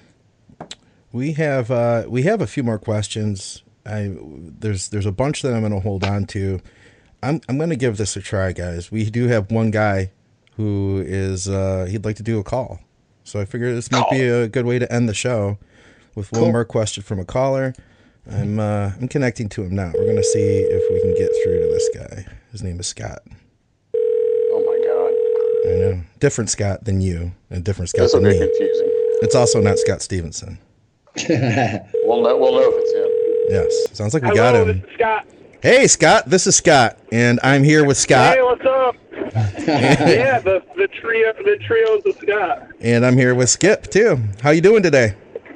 We have a few more questions. There's a bunch that I'm going to hold on to. I'm going to give this a try, guys. We do have one guy who is he'd like to do a call, so I figure this might be a good way to end the show with one more question from a caller. I'm connecting to him now. We're going to see if we can get through to this guy. His name is Scott. Oh my God. I know. Different Scott than you, and different Scott than me. That's a bit confusing. It's also not Scott Stevenson. We'll know if it's him. Yes. Sounds like we got him. This is Scott. Hey, Scott. This is Scott, and I'm here with Scott. Hey, what's up? Yeah, the trio's of Scott. And I'm here with Skip too. How you doing today?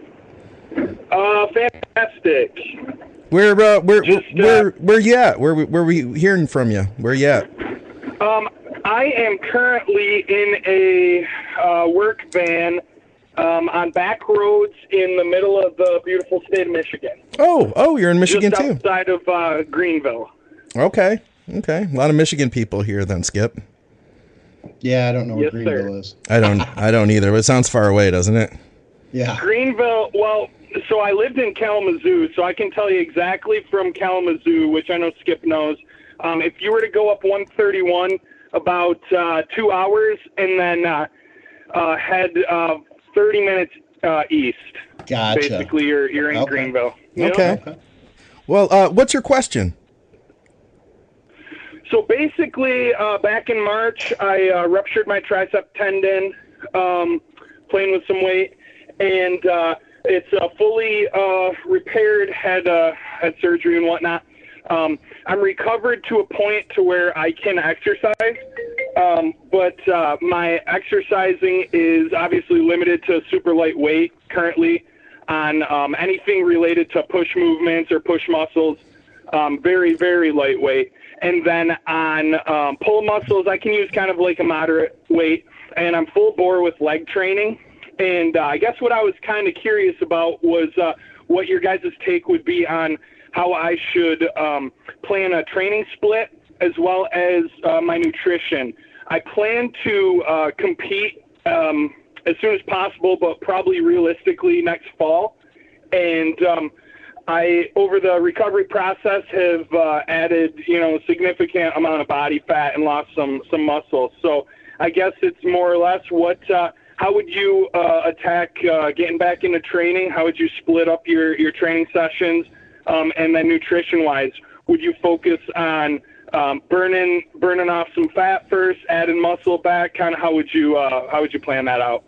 Fantastic. Where you at? Where we hearing from you? Where you at? I am currently in a work van on back roads in the middle of the beautiful state of Michigan. Oh, you're in Michigan just too. Outside of Greenville. Okay. A lot of Michigan people here then, Skip. Yeah, I don't know what Greenville is. I don't either. But it sounds far away, doesn't it? Yeah. Greenville. Well, so I lived in Kalamazoo, so I can tell you exactly from Kalamazoo, which I know Skip knows. If you were to go up 131 about 2 hours and then head 30 minutes east. Gotcha. Basically, you're in Greenville. you know? Okay. Well, what's your question? So basically, back in March, I ruptured my tricep tendon playing with some weight, and it's fully repaired, had surgery and whatnot. I'm recovered to a point to where I can exercise, but my exercising is obviously limited to super lightweight currently on anything related to push movements or push muscles, very, very lightweight. And then on pull muscles, I can use kind of like a moderate weight, and I'm full bore with leg training. And I guess what I was kind of curious about was what your guys' take would be on how I should plan a training split as well as my nutrition. I plan to compete as soon as possible, but probably realistically next fall. And I, over the recovery process, have added, a significant amount of body fat and lost some muscle. So I guess it's more or less how would you attack getting back into training? How would you split up your training sessions? And then nutrition-wise, would you focus on burning off some fat first, adding muscle back? Kind of how would you plan that out?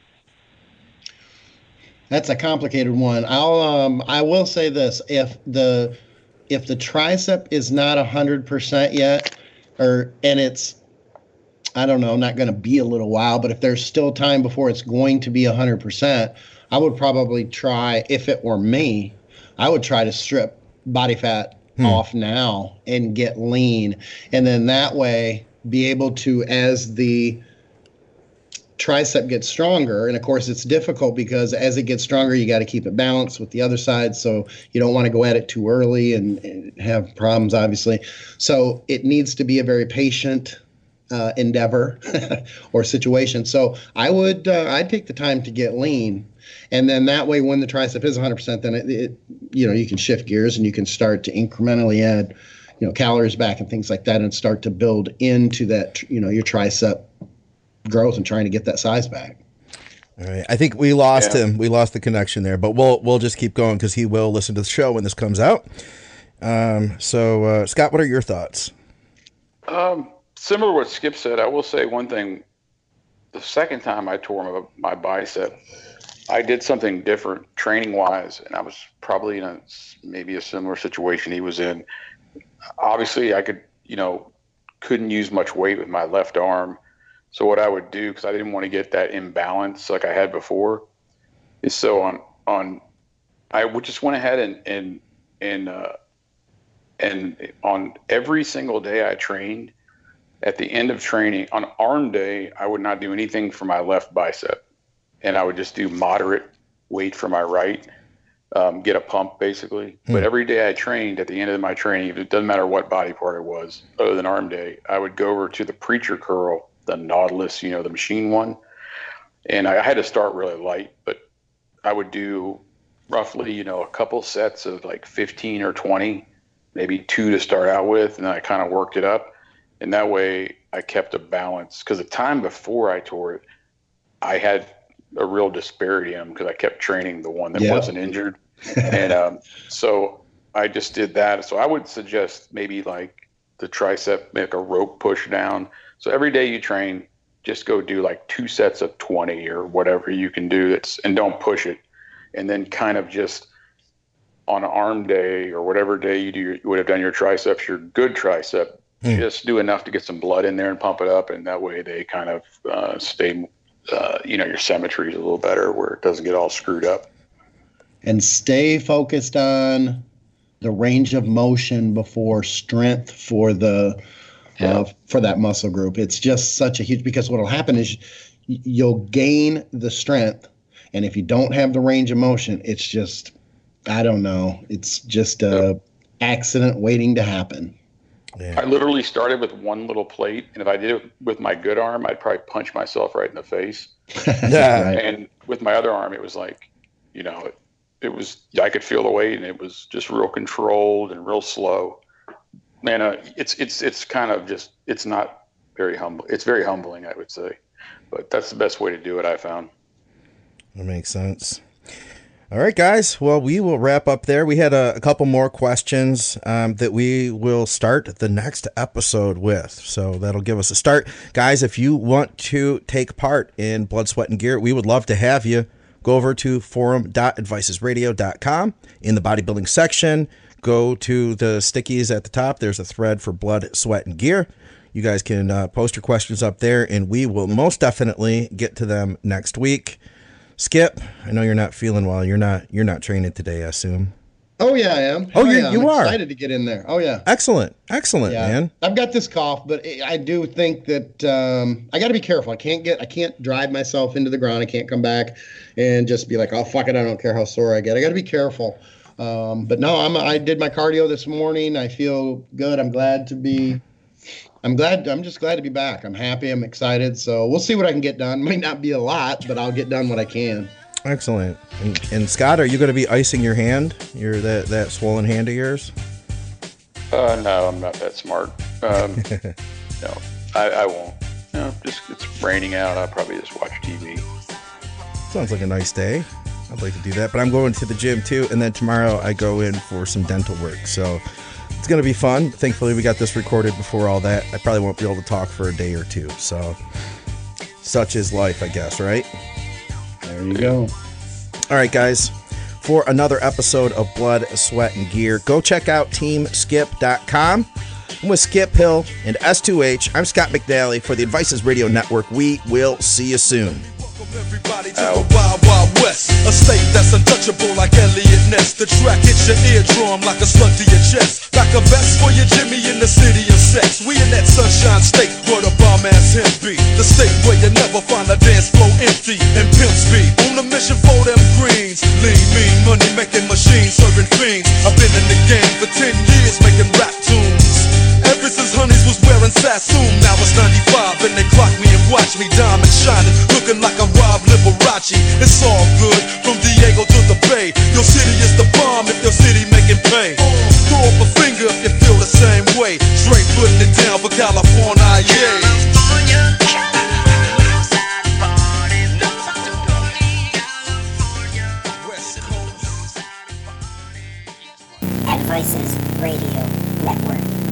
That's a complicated one. I will say this: if the tricep is not 100% yet, and it's, I don't know, not going to be a little while, but if there's still time before it's going to be 100%, I would probably try, if it were me, I would try to strip body fat off now and get lean, and then that way be able to, as the tricep gets stronger, and of course it's difficult because as it gets stronger you got to keep it balanced with the other side, so you don't want to go at it too early and have problems, obviously. So it needs to be a very patient endeavor or situation. So I'd take the time to get lean, and then that way when the tricep is 100%, then it you can shift gears and you can start to incrementally add calories back and things like that, and start to build into that your tricep growth and trying to get that size back. All right. I think we lost him. We lost the connection there, but we'll just keep going because he will listen to the show when this comes out. So Scott, what are your thoughts? Similar to what Skip said, I will say one thing. The second time I tore my bicep, I did something different training wise, and I was probably in maybe a similar situation he was in. Obviously I couldn't use much weight with my left arm. So what I would do, because I didn't want to get that imbalance like I had before, is I would just went ahead and on every single day I trained, at the end of training, on arm day, I would not do anything for my left bicep, and I would just do moderate weight for my right, get a pump basically. But every day I trained, at the end of my training, it doesn't matter what body part it was, other than arm day, I would go over to the preacher curl, the Nautilus, the machine one. And I had to start really light, but I would do roughly, a couple sets of like 15 or 20, maybe 2 to start out with. And then I kind of worked it up. And that way I kept a balance, because the time before I tore it, I had a real disparity in them because I kept training the one that wasn't injured. And so I just did that. So I would suggest maybe like the tricep, make a rope push down. So every day you train, just go do like 2 sets of 20 or whatever you can do. And don't push it. And then kind of just on an arm day or whatever day you would have done your triceps, your good tricep, just do enough to get some blood in there and pump it up. And that way they kind of stay, your symmetry is a little better where it doesn't get all screwed up. And stay focused on the range of motion before strength for for that muscle group. It's just such a huge, because what will happen is you'll gain the strength, and if you don't have the range of motion, it's just, I don't know, it's just a accident waiting to happen. I literally started with one little plate, and if I did it with my good arm, I'd probably punch myself right in the face. Right. And with my other arm, it was like, it was, I could feel the weight, and it was just real controlled and real slow. Man, it's kind of just, it's not very humble. It's very humbling, I would say, but that's the best way to do it, I found. That makes sense. All right, guys. Well, we will wrap up there. We had a couple more questions that we will start the next episode with. So that'll give us a start. Guys, if you want to take part in Blood, Sweat, and Gear, we would love to have you. Go over to forum.advicesradio.com. In the bodybuilding section, go to the stickies at the top. There's a thread for Blood, Sweat, and Gear. You guys can post your questions up there, and we will most definitely get to them next week. Skip, I know you're not feeling well. You're not training today, I assume. Oh yeah, I am. Oh, yeah, you are excited to get in there. Oh yeah. Excellent, Yeah. man. I've got this cough, but I do think that I got to be careful. I can't drive myself into the ground. I can't come back and just be like, oh fuck it, I don't care how sore I get. I got to be careful. But no, I did my cardio this morning. I feel good. I'm just glad to be back. I'm happy. I'm excited. So we'll see what I can get done. Might not be a lot, but I'll get done what I can. Excellent. And Scott, are you going to be icing your hand? That swollen hand of yours? No, I'm not that smart. No, I won't. No, just it's raining out. I'll probably just watch TV. Sounds like a nice day. I'd like to do that, but I'm going to the gym too, and then tomorrow I go in for some dental work. So it's going to be fun. Thankfully, we got this recorded before all that. I probably won't be able to talk for a day or two. So such is life, I guess, right? There you go. All right, guys. For another episode of Blood, Sweat, and Gear, go check out TeamSkip.com. I'm with Skip Hill and S2H. I'm Scott McNally for the Advices Radio Network. We will see you soon. Everybody to the Wild Wild West, a state that's untouchable like Elliot Ness. The track hits your eardrum like a slug to your chest, like a vest for your Jimmy in the city of sex. We in that sunshine state where the bomb ass him be, the state where you never find a dance floor empty and pimp speed. On a mission for them greens, lean, mean, money making machines serving fiends. I've been in the game for 10 years making rap tunes. Ever since Honeys was wearing Sassoon, now it's 95 and they clock me and watch me diamond shining, looking like a Rob Liberace. It's all good from Diego to the Bay. Your city is the bomb if your city making pay. Throw up a finger if you feel the same way. Straight putting it down for California, yeah. Advices Radio Network.